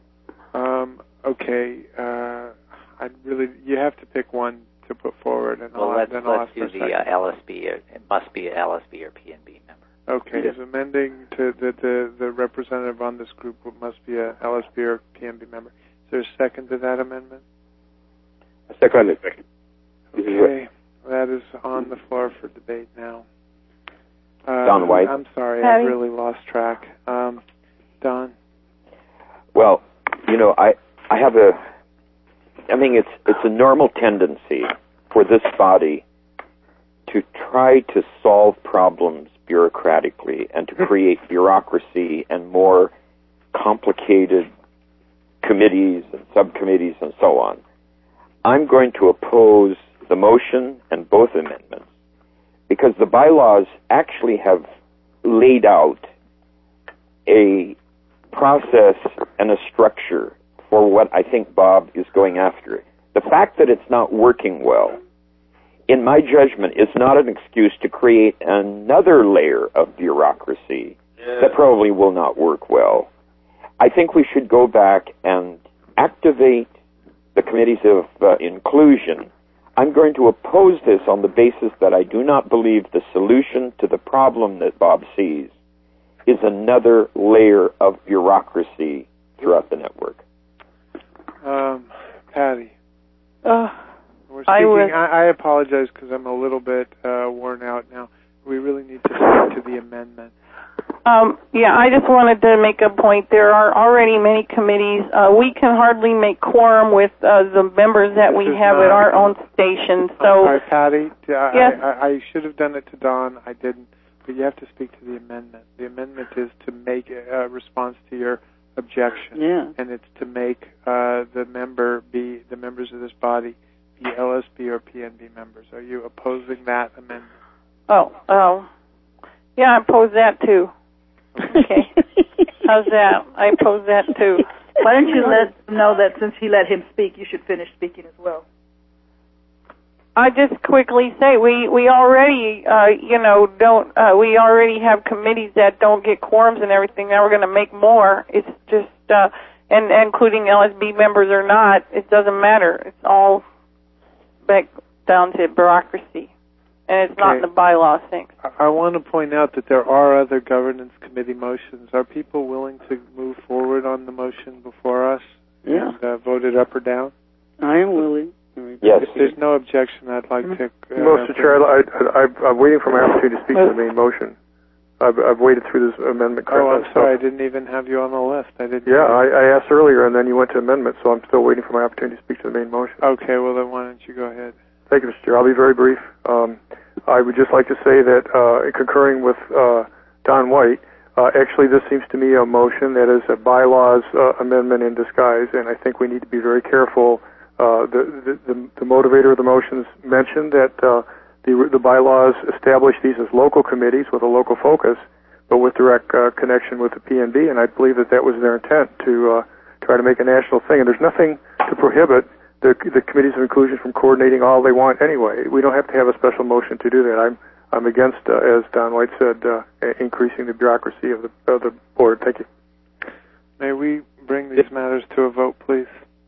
Um, okay. Uh, I really you have to pick one to put forward, and Well, I'll, let's, then I'll let's ask for do a the second. uh, L S B. Or, it must be an L S B or P N B member. Okay, is amending to the, the the representative on this group must be a L S B or P N B member. Is there a second to that amendment? A second. A second. Okay, that is on the floor for debate now. Uh, Don White. I'm sorry, Patty? I really lost track. Um, Don. Well, you know, I I have a. I mean, it's it's a normal tendency for this body to try to solve problems bureaucratically and to create bureaucracy and more complicated committees and subcommittees and so on. I'm going to oppose the motion and both amendments because the bylaws actually have laid out a process and a structure for what I think Bob is going after. The fact that it's not working well, in my judgment, is not an excuse to create another layer of bureaucracy yeah. that probably will not work well. I think we should go back and activate the committees of uh, inclusion. I'm going to oppose this on the basis that I do not believe the solution to the problem that Bob sees is another layer of bureaucracy throughout the network. Um, Patty. Uh, We're speaking, I, was, I, I apologize because I'm a little bit uh, worn out now. We really need to speak to the amendment. Um, yeah, I just wanted to make a point. There are already many committees. Uh, we can hardly make quorum with uh, the members that we have at our own station. So, I'm sorry, Patty. I, yes. I, I should have done it to Don. I didn't. But you have to speak to the amendment. The amendment is to make a response to your objection, yeah. and it's to make uh, the member be the members of this body be L S B or P N B members. Are you opposing that amendment? Oh, oh, yeah, I oppose that too. Okay, how's that? I oppose that too. Why don't you let him know that since he let him speak, you should finish speaking as well? I just quickly say we we already uh, you know don't uh, we already have committees that don't get quorums and everything. Now we're going to make more. It's just uh, and including L S B members or not, it doesn't matter. It's all back down to bureaucracy, and it's okay. Not in the bylaws. Thanks. I, I want to point out that there are other governance committee motions. Are people willing to move forward on the motion before us yeah. and uh, vote it up or down? I am willing. Yes. If there's no objection, I'd like to... Uh, Mister Chair, I, I, I, I'm waiting for my opportunity to speak to the main motion. I've, I've waited through this amendment. Oh, I'm sorry. I didn't even have you on the list. I didn't. Yeah, I, I asked earlier, and then you went to amendment, so I'm still waiting for my opportunity to speak to the main motion. Okay, well, then why don't you go ahead? Thank you, Mister Chair. I'll be very brief. Um, I would just like to say that, uh, concurring with uh, Don White, uh, actually this seems to me a motion that is a bylaws uh, amendment in disguise, and I think we need to be very careful. Uh, the, the, the, the motivator of the motions mentioned that uh, the, the bylaws establish these as local committees with a local focus, but with direct uh, connection with the P N B, and I believe that that was their intent to uh, try to make a national thing. And there's nothing to prohibit the, the committees of inclusion from coordinating all they want anyway. We don't have to have a special motion to do that. I'm I'm against, uh, as Don White said, uh, increasing the bureaucracy of the, of the board. Thank you. May we bring these matters to a vote, please?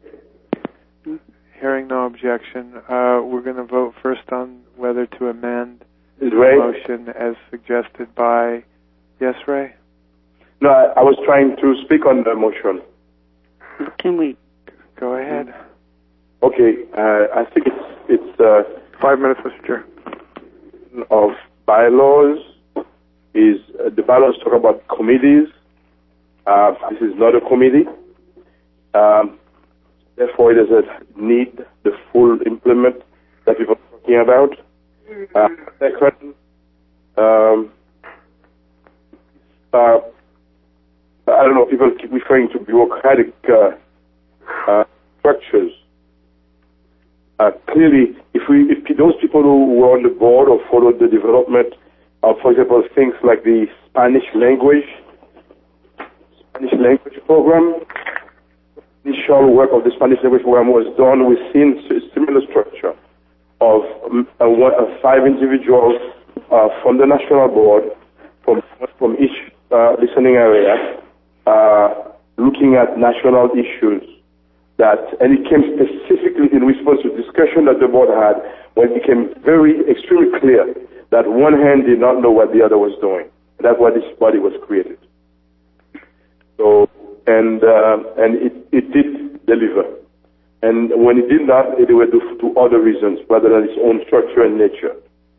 Hearing no objection, uh, we're going to vote first on whether to amend the motion as suggested by... Yes, Ray? No, I, I was trying to speak on the motion. Can we... Go ahead. Okay, uh, I think it's... it's uh, Five minutes, Mister Chair. Of bylaws is... Uh, the bylaws talk about committees. Uh, this is not a committee. Um... Therefore, it doesn't need the full implement that people are talking about. Uh, second, um, uh, I don't know, people keep referring to bureaucratic uh, uh, structures. Uh, clearly, if we, if those people who were on the board or followed the development of, for example, things like the Spanish language, Spanish language program, initial work of the Spanish language program was done within a similar structure of um, a, a five individuals uh, from the national board, from from each uh, listening area, uh, looking at national issues. That and it came specifically in response to discussion that the board had, when it became very extremely clear that one hand did not know what the other was doing. That's why this body was created. So. And uh, and it, it did deliver. And when it did not, it was due to other reasons rather than its own structure and nature.